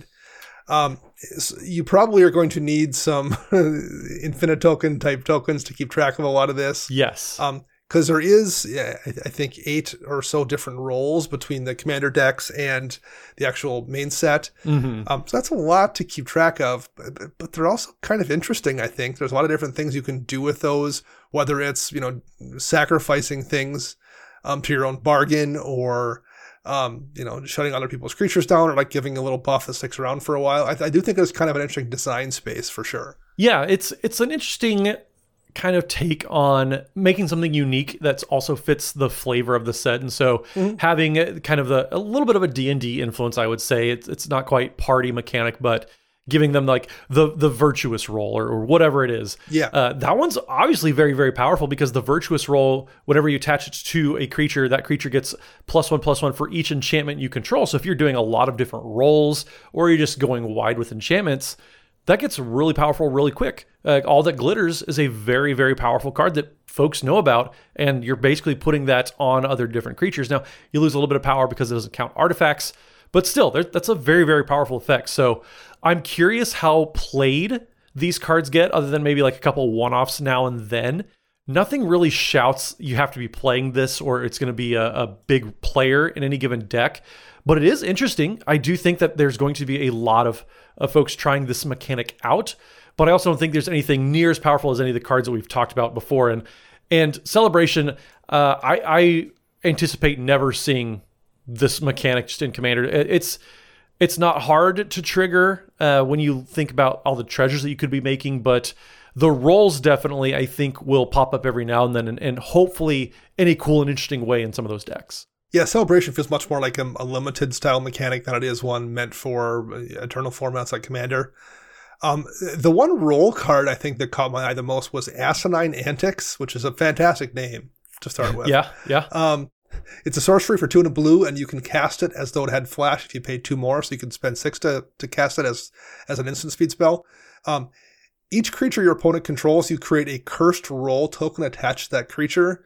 You probably are going to need some infinite token type tokens to keep track of a lot of this. Yes. Because there is, I think, 8 or so different roles between the commander decks and the actual main set. Mm-hmm. So that's a lot to keep track of, but they're also kind of interesting, I think. There's a lot of different things you can do with those, whether it's, sacrificing things to your own bargain, or, shutting other people's creatures down, or like giving a little buff that sticks around for a while. I do think there's kind of an interesting design space for sure. Yeah, it's an interesting kind of take on making something unique that's also fits the flavor of the set. And so having kind of a little bit of a D&D influence, I would say. It's not quite party mechanic, but giving them like the virtuous role or whatever it is. Yeah. That one's obviously very, very powerful, because the virtuous role, whenever you attach it to a creature, that creature gets +1/+1 for each enchantment you control. So if you're doing a lot of different roles, or you're just going wide with enchantments, that gets really powerful really quick. All That Glitters is a very, very powerful card that folks know about, and you're basically putting that on other different creatures. Now, you lose a little bit of power because it doesn't count artifacts, but still, that's a very, very powerful effect. So I'm curious how played these cards get, other than maybe like a couple one-offs now and then. Nothing really shouts you have to be playing this or it's going to be a big player in any given deck. But it is interesting. I do think that there's going to be a lot of folks trying this mechanic out, but I also don't think there's anything near as powerful as any of the cards that we've talked about before. And Celebration, I anticipate never seeing this mechanic just in Commander. It's not hard to trigger when you think about all the treasures that you could be making, but the roles definitely, I think, will pop up every now and then, and hopefully in a cool and interesting way in some of those decks. Yeah, Celebration feels much more like a limited style mechanic than it is one meant for eternal formats like Commander. The one role card I think that caught my eye the most was Asinine Antics, which is a fantastic name to start with. Yeah. It's a sorcery for 2 and a blue, and you can cast it as though it had flash if you paid 2 more, so you can spend 6 to cast it as an instant speed spell. Each creature your opponent controls, you create a cursed role token attached to that creature.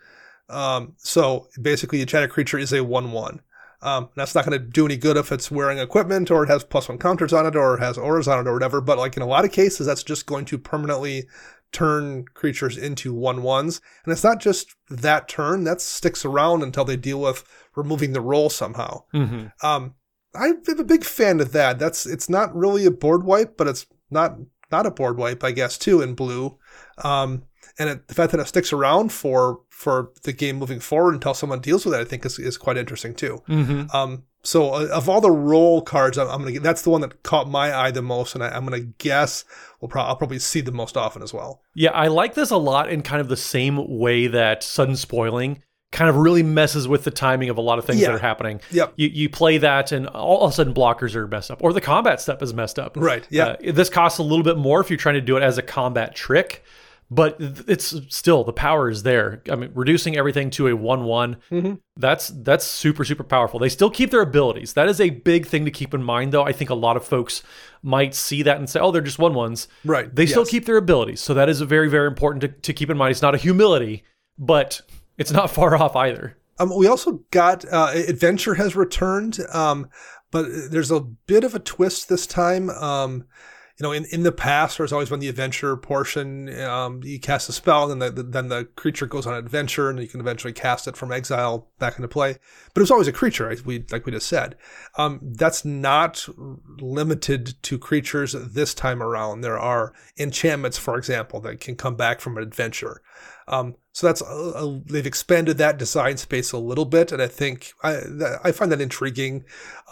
So basically, the enchanted creature is a 1/1. That's not going to do any good if it's wearing equipment, or it has +1 counters on it, or it has auras on it, or whatever. But like in a lot of cases, that's just going to permanently turn creatures into 1/1s. And it's not just that turn, that sticks around until they deal with removing the role somehow. Mm-hmm. I'm a big fan of that. It's not really a board wipe, but it's not a board wipe, I guess, too, in blue. And the fact that it sticks around for the game moving forward until someone deals with it, I think is quite interesting too. Mm-hmm. So of all the role cards, that's the one that caught my eye the most, and I'm gonna guess I'll probably see the most often as well. Yeah, I like this a lot in kind of the same way that Sudden Spoiling kind of really messes with the timing of a lot of things that are happening. Yep. You play that, and all of a sudden blockers are messed up, or the combat step is messed up. Right. Yeah. This costs a little bit more if you're trying to do it as a combat trick, but it's still, the power is there. I mean, reducing everything to a 1/1, mm-hmm. that's super, super powerful. They still keep their abilities. That is a big thing to keep in mind, though. I think a lot of folks might see that and say, oh, they're just 1/1s. Right. They still keep their abilities. So that is very, very important to keep in mind. It's not a humility, but it's not far off either. We also got Adventure has returned, but there's a bit of a twist this time. in the past, there's always been the adventure portion. You cast a spell, and then the creature goes on an adventure, and you can eventually cast it from exile back into play. But it was always a creature, like we just said. That's not limited to creatures this time around. There are enchantments, for example, that can come back from an adventure. So that's they've expanded that design space a little bit, and I think I find that intriguing.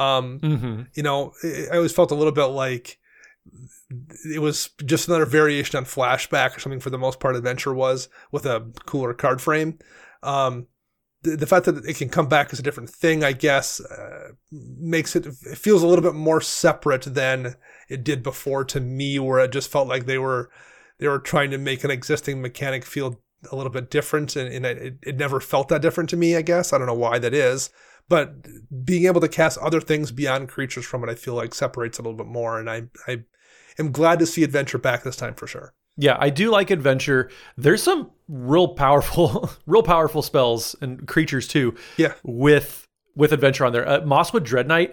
I always felt a little bit like it was just another variation on Flashback or something. For the most part, Adventure was, with a cooler card frame. The fact that it can come back as a different thing, I guess, makes it feels a little bit more separate than it did before to me, where it just felt like they were trying to make an existing mechanic feel a little bit different, and it never felt that different to me, I guess. I don't know why that is, but being able to cast other things beyond creatures from it, I feel like separates it a little bit more, and I am glad to see Adventure back this time for sure. Yeah, I do like Adventure. There's some real powerful spells and creatures too. Yeah, with Adventure on there. Mosswood Dreadknight.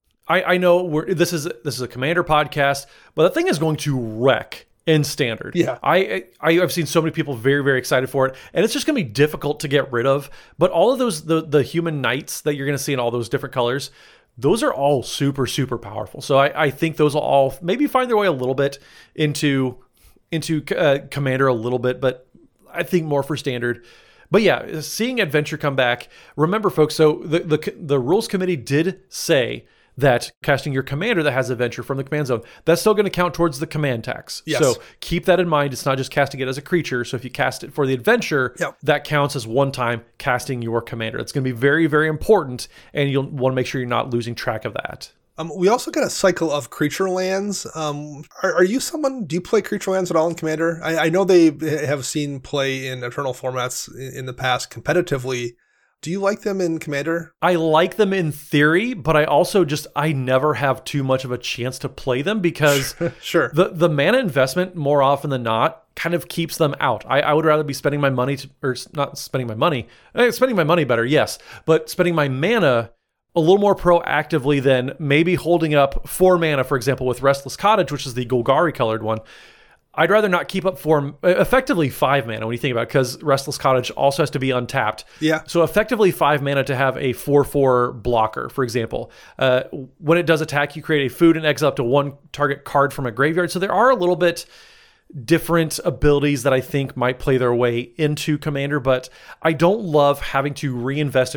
I know this is a Commander podcast, but that thing is going to wreck in Standard. Yeah, I've seen so many people very, very excited for it, and it's just going to be difficult to get rid of. But all of those, the human knights that you're going to see in all those different colors, those are all super, super powerful. So I think those will all maybe find their way a little bit into Commander a little bit, but I think more for Standard. But yeah, seeing Adventure come back. Remember, folks, so the rules committee did say that casting your commander that has Adventure from the command zone, that's still going to count towards the command tax. Yes. So keep that in mind. It's not just casting it as a creature. So if you cast it for the adventure, that counts as one time casting your commander. It's going to be very, very important, and you'll want to make sure you're not losing track of that. We also got a cycle of creature lands. Are you someone, do you play creature lands at all in Commander? I know they have seen play in Eternal formats in the past competitively. Do you like them in Commander? I like them in theory, but I never have too much of a chance to play them because sure. the mana investment more often than not kind of keeps them out. I would rather be spending my money spending my money better, yes, but spending my mana a little more proactively than maybe holding up 4 mana, for example, with Restless Cottage, which is the Golgari colored one. I'd rather not keep up effectively 5 mana when you think about it, because Restless Cottage also has to be untapped. Yeah. So effectively 5 mana to have a 4/4 blocker, for example. When it does attack, you create a food and exile up to 1 target card from a graveyard. So there are a little bit different abilities that I think might play their way into Commander, but I don't love having to reinvest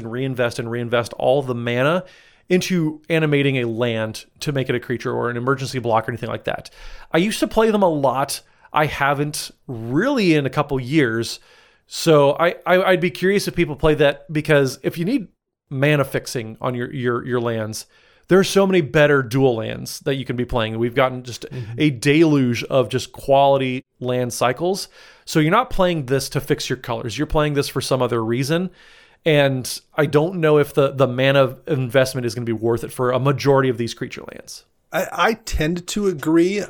all the mana into animating a land to make it a creature or an emergency block or anything like that. I used to play them a lot. I haven't really in a couple years. So I'd be curious if people play that, because if you need mana fixing on your lands, there are so many better dual lands that you can be playing. We've gotten just a deluge of just quality land cycles. So you're not playing this to fix your colors. You're playing this for some other reason. And I don't know if the mana investment is going to be worth it for a majority of these creature lands. I tend to agree.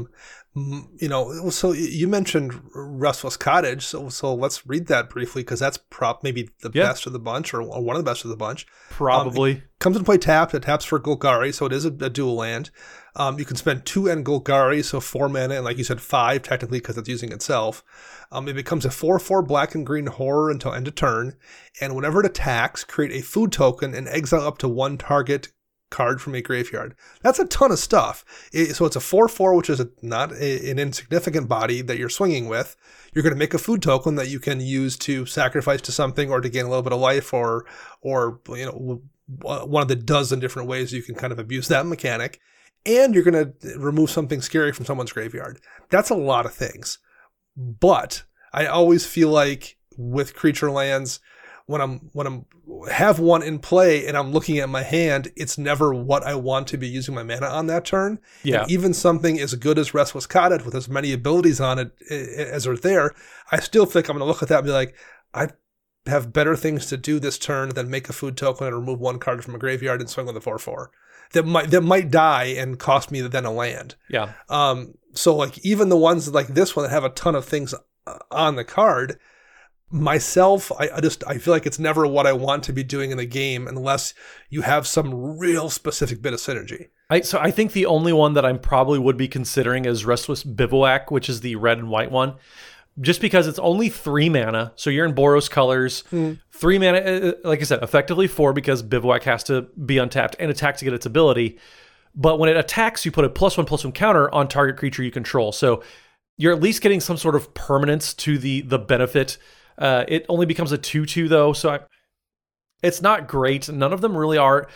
So you mentioned Restless Cottage, so let's read that briefly, because that's maybe the best of the bunch, or one of the best of the bunch. Probably. It comes into play tapped. It taps for Golgari, so it is a dual land. You can spend 2 and Golgari, so 4 mana, and like you said, 5 technically because it's using itself. It becomes a 4/4 black and green horror until end of turn, and whenever it attacks, create a food token and exile up to 1 target card from a graveyard. That's a ton of stuff. So it's a 4/4, which is not an insignificant body that you're swinging with. You're going to make a food token that you can use to sacrifice to something or to gain a little bit of life, or one of the dozen different ways you can kind of abuse that mechanic. And you're going to remove something scary from someone's graveyard. That's a lot of things. But I always feel like with creature lands, when I'm have one in play and I'm looking at my hand, it's never what I want to be using my mana on that turn. Yeah. And even something as good as Restless Cottage with as many abilities on it as are there, I still think I'm going to look at that and be like, I have better things to do this turn than make a food token and remove 1 card from a graveyard and swing with a 4/4 that might die and cost me then a land. Yeah. So like even the ones like this one that have a ton of things on the card, myself, I feel like it's never what I want to be doing in the game unless you have some real specific bit of synergy. So I think the only one that I probably would be considering is Restless Bivouac, which is the red and white one. Just because it's only 3 mana, so you're in Boros colors. 3 mana, like I said, effectively 4 because Bivouac has to be untapped and attack to get its ability. But when it attacks, you put a +1/+1 counter on target creature you control. So you're at least getting some sort of permanence to the benefit. It only becomes a 2/2 though, so it's not great. None of them really are.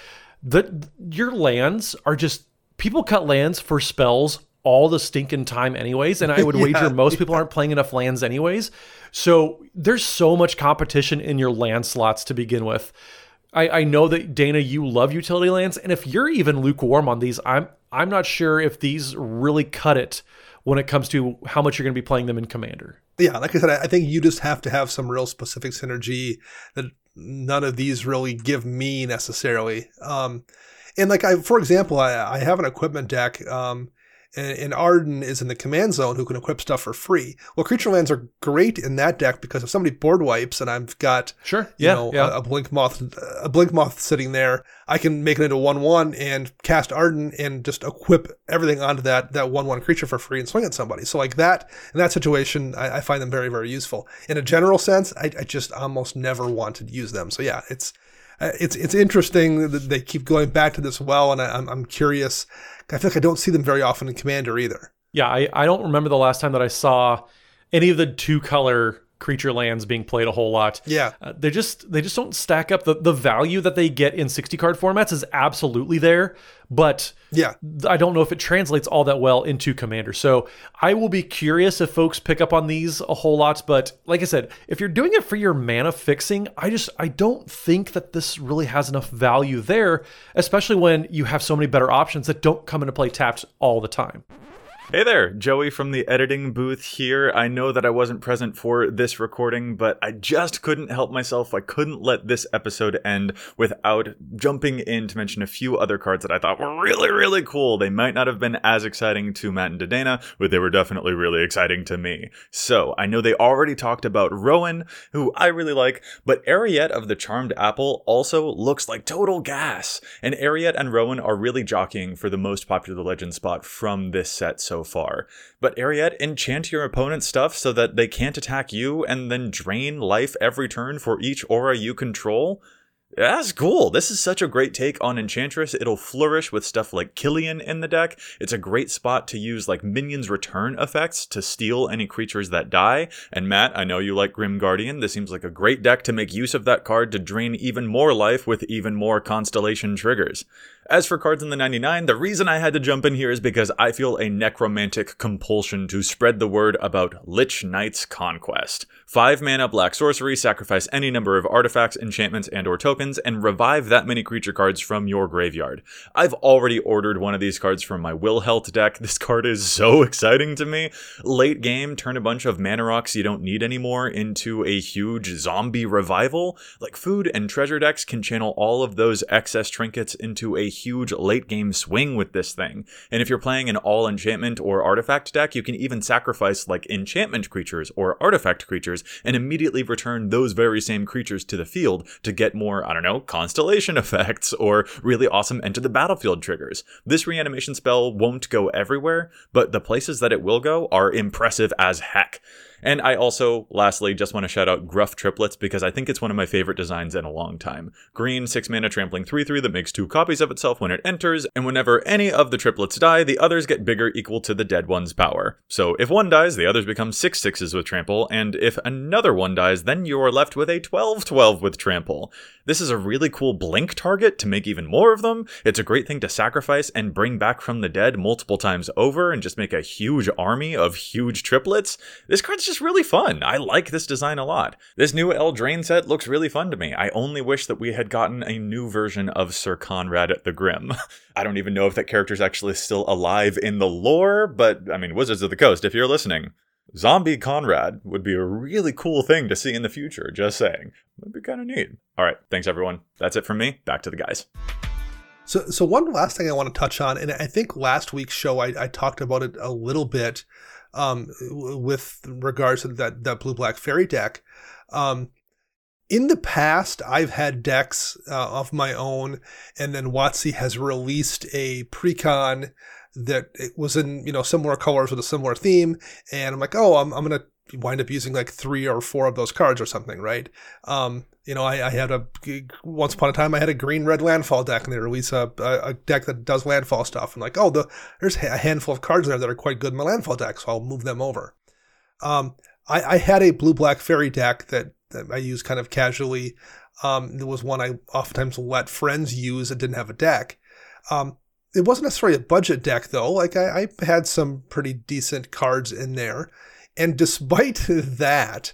Your lands are just, people cut lands for spells all the stinking time anyways, and I would wager most people aren't playing enough lands anyways. So there's so much competition in your land slots to begin with. I know that, Dana, you love utility lands, and if you're even lukewarm on these, I'm not sure if these really cut it when it comes to how much you're going to be playing them in Commander. Yeah, like I said, I think you just have to have some real specific synergy that none of these really give me necessarily. And like for example, I have an equipment deck, and Arden is in the command zone who can equip stuff for free. Well, creature lands are great in that deck because if somebody board wipes and I've got a blink moth sitting there, I can make it into 1/1 and cast Arden and just equip everything onto that 1/1 creature for free and swing at somebody. So like that, in that situation, I find them very, very useful. In a general sense, I just almost never want to use them. So yeah, it's interesting that they keep going back to this well, and I'm curious. I feel like I don't see them very often in Commander either. Yeah, I don't remember the last time that I saw any of the 2-color creature lands being played a whole lot. Yeah. They just don't stack up. The value that they get in 60-card formats is absolutely there, but yeah, I don't know if it translates all that well into Commander. So I will be curious if folks pick up on these a whole lot. But like I said, if you're doing it for your mana fixing, I don't think that this really has enough value there, especially when you have so many better options that don't come into play tapped all the time. Hey there, Joey from the editing booth here. I know that I wasn't present for this recording, but I just couldn't help myself. I couldn't let this episode end without jumping in to mention a few other cards that I thought were really, really cool. They might not have been as exciting to Matt and Dana, but they were definitely really exciting to me. So, I know they already talked about Rowan, who I really like, but Ariette of the Charmed Apple also looks like total gas. And Ariette and Rowan are really jockeying for the most popular legend spot from this set so far. But Ariette, enchant your opponent's stuff so that they can't attack you and then drain life every turn for each aura you control? That's cool. This is such a great take on Enchantress. It'll flourish with stuff like Killian in the deck. It's a great spot to use like minions return effects to steal any creatures that die. And Matt, I know you like Grim Guardian. This seems like a great deck to make use of that card to drain even more life with even more Constellation triggers. As for cards in the 99, the reason I had to jump in here is because I feel a necromantic compulsion to spread the word about Lich Knight's Conquest. 5 mana black sorcery, sacrifice any number of artifacts, enchantments, and or tokens, and revive that many creature cards from your graveyard. I've already ordered one of these cards from my Wilhelt deck. This card is so exciting to me. Late game, turn a bunch of mana rocks you don't need anymore into a huge zombie revival. Like food and treasure decks can channel all of those excess trinkets into a huge late game swing with this thing. And if you're playing an all enchantment or artifact deck, you can even sacrifice like enchantment creatures or artifact creatures and immediately return those very same creatures to the field to get more, constellation effects or really awesome enter the battlefield triggers. This reanimation spell won't go everywhere, but the places that it will go are impressive as heck. And I also, lastly, just want to shout out Gruff Triplets because I think it's one of my favorite designs in a long time. Green, 6 mana trampling 3/3 that makes 2 copies of itself when it enters, and whenever any of the triplets die, the others get bigger equal to the dead one's power. So if one dies, the others become 6/6s with trample, and if another one dies, then you're left with a 12/12 with trample. This is a really cool blink target to make even more of them. It's a great thing to sacrifice and bring back from the dead multiple times over and just make a huge army of huge triplets. This card's just really fun. I like this design a lot. This new Eldraine set looks really fun to me. I only wish that we had gotten a new version of Sir Conrad the Grim. I don't even know if that character's actually still alive in the lore, but Wizards of the Coast, if you're listening, Zombie Conrad would be a really cool thing to see in the future, just saying. That'd be kind of neat. All right, thanks everyone. That's it from me. Back to the guys. So one last thing I want to touch on, and I think last week's show I talked about it a little bit with regards to that blue-black fairy deck. In the past, I've had decks of my own, and then WotC has released a precon that it was in, similar colors with a similar theme. And I'm like, oh, I'm going to wind up using like 3 or 4 of those cards or something, right? I had once upon a time, I had a green-red landfall deck, and they release a deck that does landfall stuff. And like, oh, there's a handful of cards there that are quite good in my landfall deck, so I'll move them over. I had a blue-black fairy deck that I use kind of casually. There was one I oftentimes let friends use that didn't have a deck. It wasn't necessarily a budget deck, though. Like, I had some pretty decent cards in there. And despite that,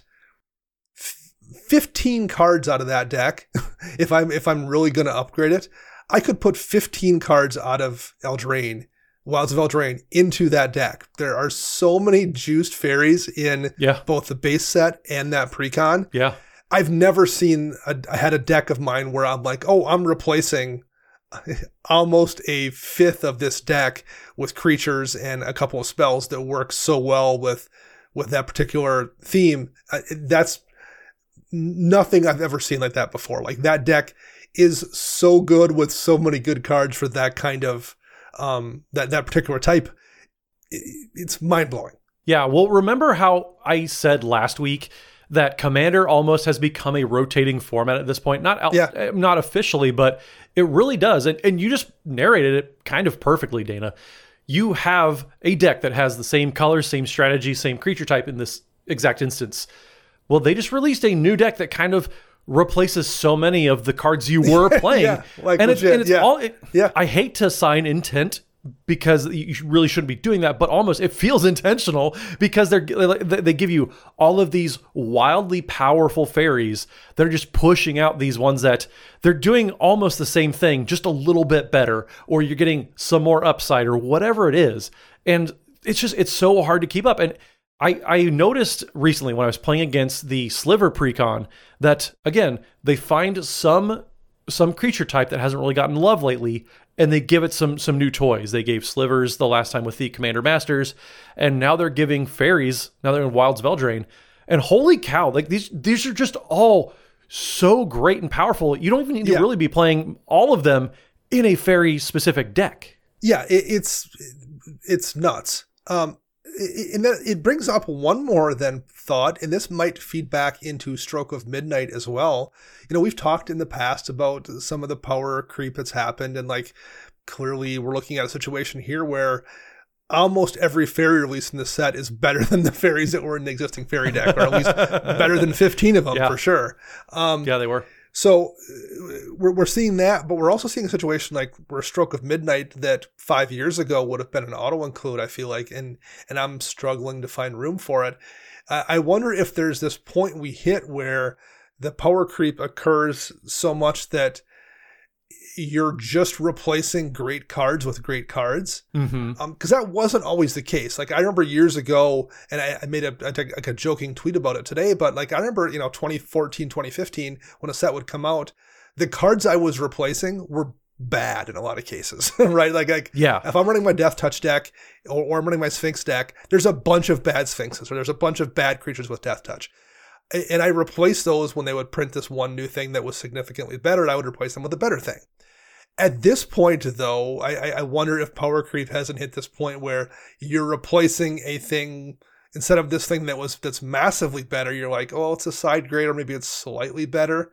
15 cards out of that deck, if I'm really going to upgrade it, I could put 15 cards out of Eldraine, Wilds of Eldraine, into that deck. There are so many juiced fairies in both the base set and that precon. Yeah. I've never I had a deck of mine where I'm like, oh, I'm replacing almost a fifth of this deck with creatures and a couple of spells that work so well with that particular theme. That's nothing I've ever seen like that before. Like, that deck is so good with so many good cards for that kind of, that particular type. It's mind-blowing. Yeah, well, remember how I said last week that Commander almost has become a rotating format at this point? Not officially, but it really does. And you just narrated it kind of perfectly, Dana. You have a deck that has the same colors, same strategy, same creature type in this exact instance. Well, they just released a new deck that kind of replaces so many of the cards you were playing. I hate to assign intent because you really shouldn't be doing that, but almost it feels intentional because they give you all of these wildly powerful fairies that are just pushing out these ones that they're doing almost the same thing, just a little bit better, or you're getting some more upside or whatever it is. And it's so hard to keep up. And I noticed recently when I was playing against the Sliver precon that, again, they find some creature type that hasn't really gotten love lately, and they give it some new toys. They gave Slivers the last time with the Commander Masters, and now they're giving fairies. Now they're in Wilds of Eldraine. And holy cow, like these are just all so great and powerful. You don't even need to really be playing all of them in a fairy-specific deck. Yeah, it's nuts. It brings up one more than thought, and this might feed back into Stroke of Midnight as well. We've talked in the past about some of the power creep that's happened, and like, clearly we're looking at a situation here where almost every fairy release in the set is better than the fairies that were in the existing fairy deck, or at least better than 15 of them for sure. They were. So we're seeing that, but we're also seeing a situation like where Stroke of Midnight that 5 years ago would have been an auto-include, I feel like, and I'm struggling to find room for it. I wonder if there's this point we hit where the power creep occurs so much that you're just replacing great cards with great cards. Because that wasn't always the case. Like, I remember years ago, and I made a joking tweet about it today, but like, I remember, 2014, 2015, when a set would come out, the cards I was replacing were bad in a lot of cases, right? Like, if I'm running my Death Touch deck or I'm running my Sphinx deck, there's a bunch of bad Sphinxes, or there's a bunch of bad creatures with Death Touch. And I replaced those when they would print this one new thing that was significantly better, and I would replace them with a better thing. At this point, though, I wonder if power creep hasn't hit this point where you're replacing a thing, instead of this thing that's massively better, you're like, oh, it's a side grade, or maybe it's slightly better.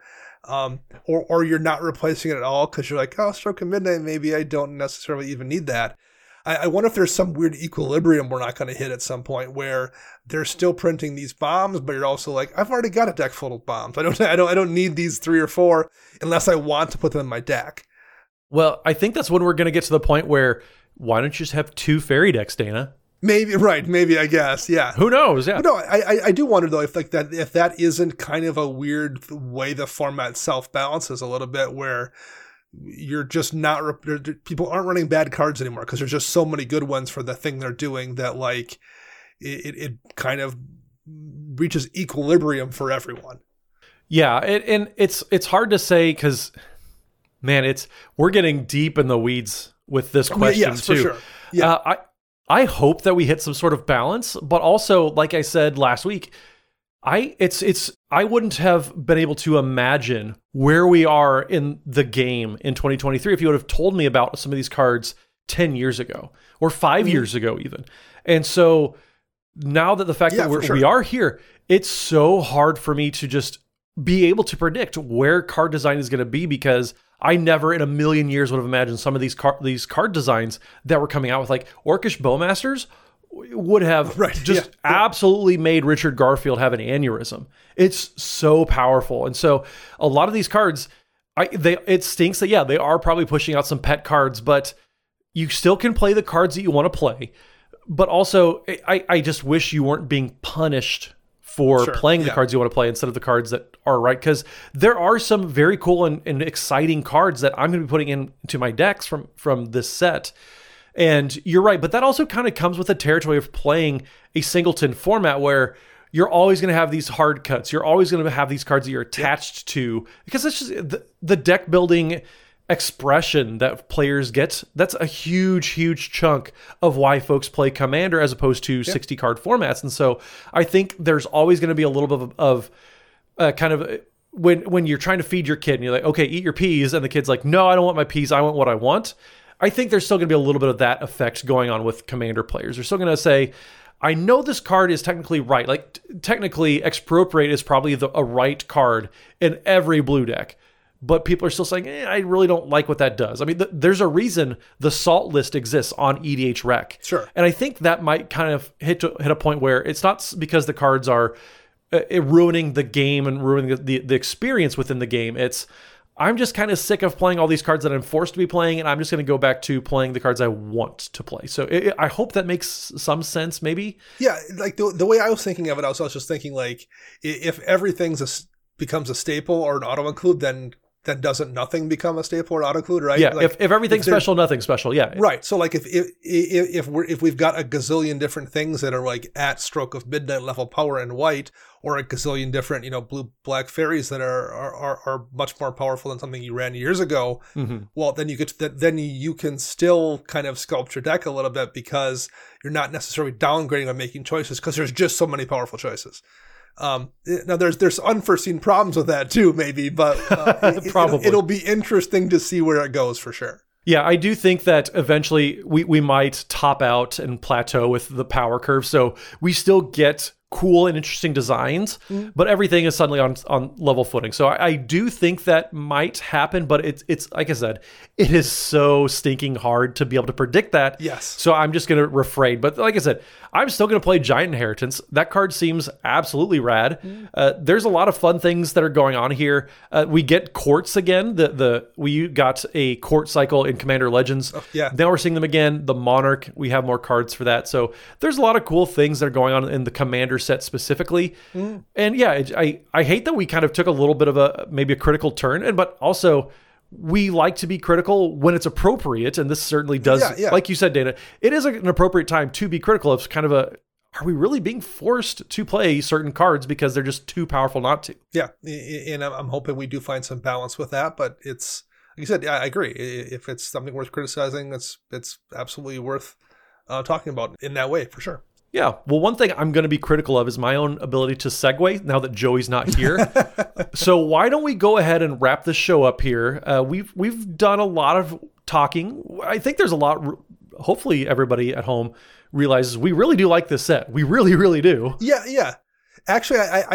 Or you're not replacing it at all because you're like, oh, Stroke of Midnight, maybe I don't necessarily even need that. I wonder if there's some weird equilibrium we're not going to hit at some point where they're still printing these bombs, but you're also like, I've already got a deck full of bombs. I don't need these 3 or 4 unless I want to put them in my deck. Well, I think that's when we're going to get to the point where, why don't you just have 2 fairy decks, Dana? Maybe, right. Maybe, I guess. Yeah. Who knows? Yeah. But no, I do wonder though, if that isn't kind of a weird way the format self-balances a little bit, where you're just not, people aren't running bad cards anymore because there's just so many good ones for the thing they're doing that like it kind of reaches equilibrium for everyone. Yeah. And it's hard to say because, man, we're getting deep in the weeds with this question too. For sure. Yeah. I hope that we hit some sort of balance, but also, like I said last week, I wouldn't have been able to imagine where we are in the game in 2023 if you would have told me about some of these cards 10 years ago or 5 years ago even. And so now that the fact that we are here, it's so hard for me to just be able to predict where card design is going to be, because I never in a million years would have imagined some of these card designs that were coming out with, like Orcish Bowmasters would have absolutely made Richard Garfield have an aneurysm. It's so powerful. And so a lot of these cards, it stinks that, they are probably pushing out some pet cards, but you still can play the cards that you want to play. But also, I just wish you weren't being punished for playing the cards you want to play instead of the cards that are right. Because there are some very cool and exciting cards that I'm going to be putting into my decks from this set. And you're right, but that also kind of comes with the territory of playing a singleton format where you're always going to have these hard cuts. You're always going to have these cards that you're attached to, because it's just the deck building expression that players get. That's a huge chunk of why folks play Commander as opposed to 60 card formats. And so I think there's always going to be a little bit of kind of when you're trying to feed your kid and you're like, okay, eat your peas. And the kid's like, no, I don't want my peas. I want what I want. I think there's still going to be a little bit of that effect going on with Commander players. They're still going to say, I know this card is technically right. Like, technically, Expropriate is probably a right card in every blue deck. But people are still saying, I really don't like what that does. I mean, there's a reason the salt list exists on EDH Rec. Sure. And I think that might kind of hit a point where it's not because the cards are ruining the game and ruining the experience within the game. It's, I'm just kind of sick of playing all these cards that I'm forced to be playing, and I'm just going to go back to playing the cards I want to play. So I hope that makes some sense, maybe. Yeah, like the way I was thinking of it, I was just thinking, like, if everything becomes a staple or an auto-include, then doesn't nothing become a staple or auto-include, right? Yeah, like, if everything's special, nothing's special, yeah. Right, so like if we've got a gazillion different things that are like at Stroke of Midnight level power in white, or a gazillion different, blue-black fairies that are much more powerful than something you ran years ago, well, then you can still kind of sculpt your deck a little bit, because you're not necessarily downgrading by making choices, because there's just so many powerful choices. Now there's unforeseen problems with that too, maybe, but probably it'll be interesting to see where it goes for sure. Yeah, I do think that eventually we might top out and plateau with the power curve, so we still get cool and interesting designs, but everything is suddenly on level footing. So I do think that might happen, but it's like I said, it is so stinking hard to be able to predict that. Yes. So I'm just going to refrain. But like I said, I'm still going to play Giant Inheritance. That card seems absolutely rad. There's a lot of fun things that are going on here. We get courts again. We got a court cycle in Commander Legends. Oh, yeah. Now we're seeing them again. The Monarch, we have more cards for that. So there's a lot of cool things that are going on in the Commander set specifically. And yeah, I hate that we kind of took a little bit of maybe a critical turn, but also we like to be critical when it's appropriate, and this certainly does. Yeah. Like you said, Dana, it is an appropriate time to be critical of kind of are we really being forced to play certain cards because they're just too powerful not to? Yeah, and I'm hoping we do find some balance with that, but it's, like you said, I agree. If it's something worth criticizing, it's absolutely worth talking about in that way, for sure. Yeah. Well, one thing I'm going to be critical of is my own ability to segue now that Joey's not here. So why don't we go ahead and wrap this show up here? We've done a lot of talking. I think there's a lot. Hopefully everybody at home realizes we really do like this set. We really, really do. Yeah. Actually, I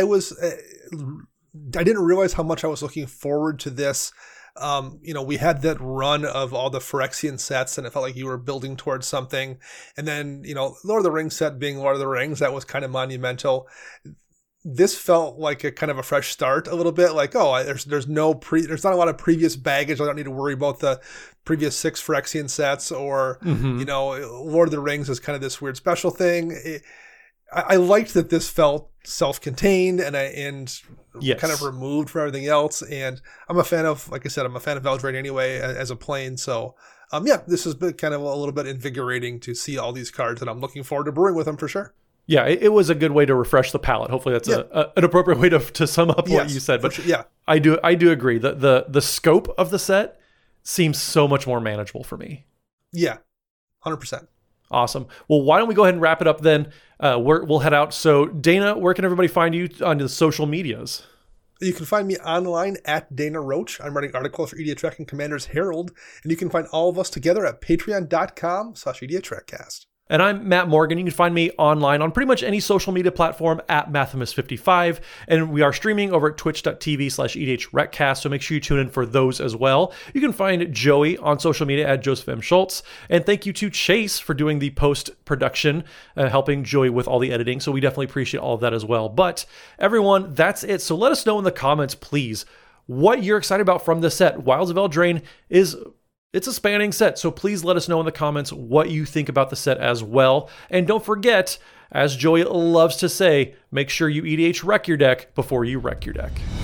didn't realize how much I was looking forward to this. We had that run of all the Phyrexian sets, and it felt like you were building towards something. And then, Lord of the Rings set being Lord of the Rings, that was kind of monumental. This felt like a kind of a fresh start a little bit. Like, there's not a lot of previous baggage. I don't need to worry about the previous 6 Phyrexian sets, or, Lord of the Rings is kind of this weird special thing. I liked that this felt self-contained and kind of removed from everything else. And I'm a fan of, like I said, Eldraine anyway as a plane. So, this has been kind of a little bit invigorating to see all these cards, and I'm looking forward to brewing with them for sure. Yeah, it was a good way to refresh the palate. Hopefully that's an appropriate way to sum up what you said. But sure, I do agree that the scope of the set seems so much more manageable for me. Yeah, 100%. Awesome. Well, why don't we go ahead and wrap it up then? We'll head out. So, Dana, where can everybody find you on the social medias? You can find me online at Dana Roach. I'm writing articles for EDHREC and Commander's Herald, and you can find all of us together at patreon.com/EDHRECcast. And I'm Matt Morgan. You can find me online on pretty much any social media platform at Mathimus55. And we are streaming over at twitch.tv/EDHRECcast, so make sure you tune in for those as well. You can find Joey on social media at Joseph M. Schultz. And thank you to Chase for doing the post-production, helping Joey with all the editing. So we definitely appreciate all of that as well. But everyone, that's it. So let us know in the comments, please, what you're excited about from this set. Wilds of Eldraine it's a spanning set, so please let us know in the comments what you think about the set as well. And don't forget, as Joey loves to say, make sure you EDH wreck your deck before you wreck your deck.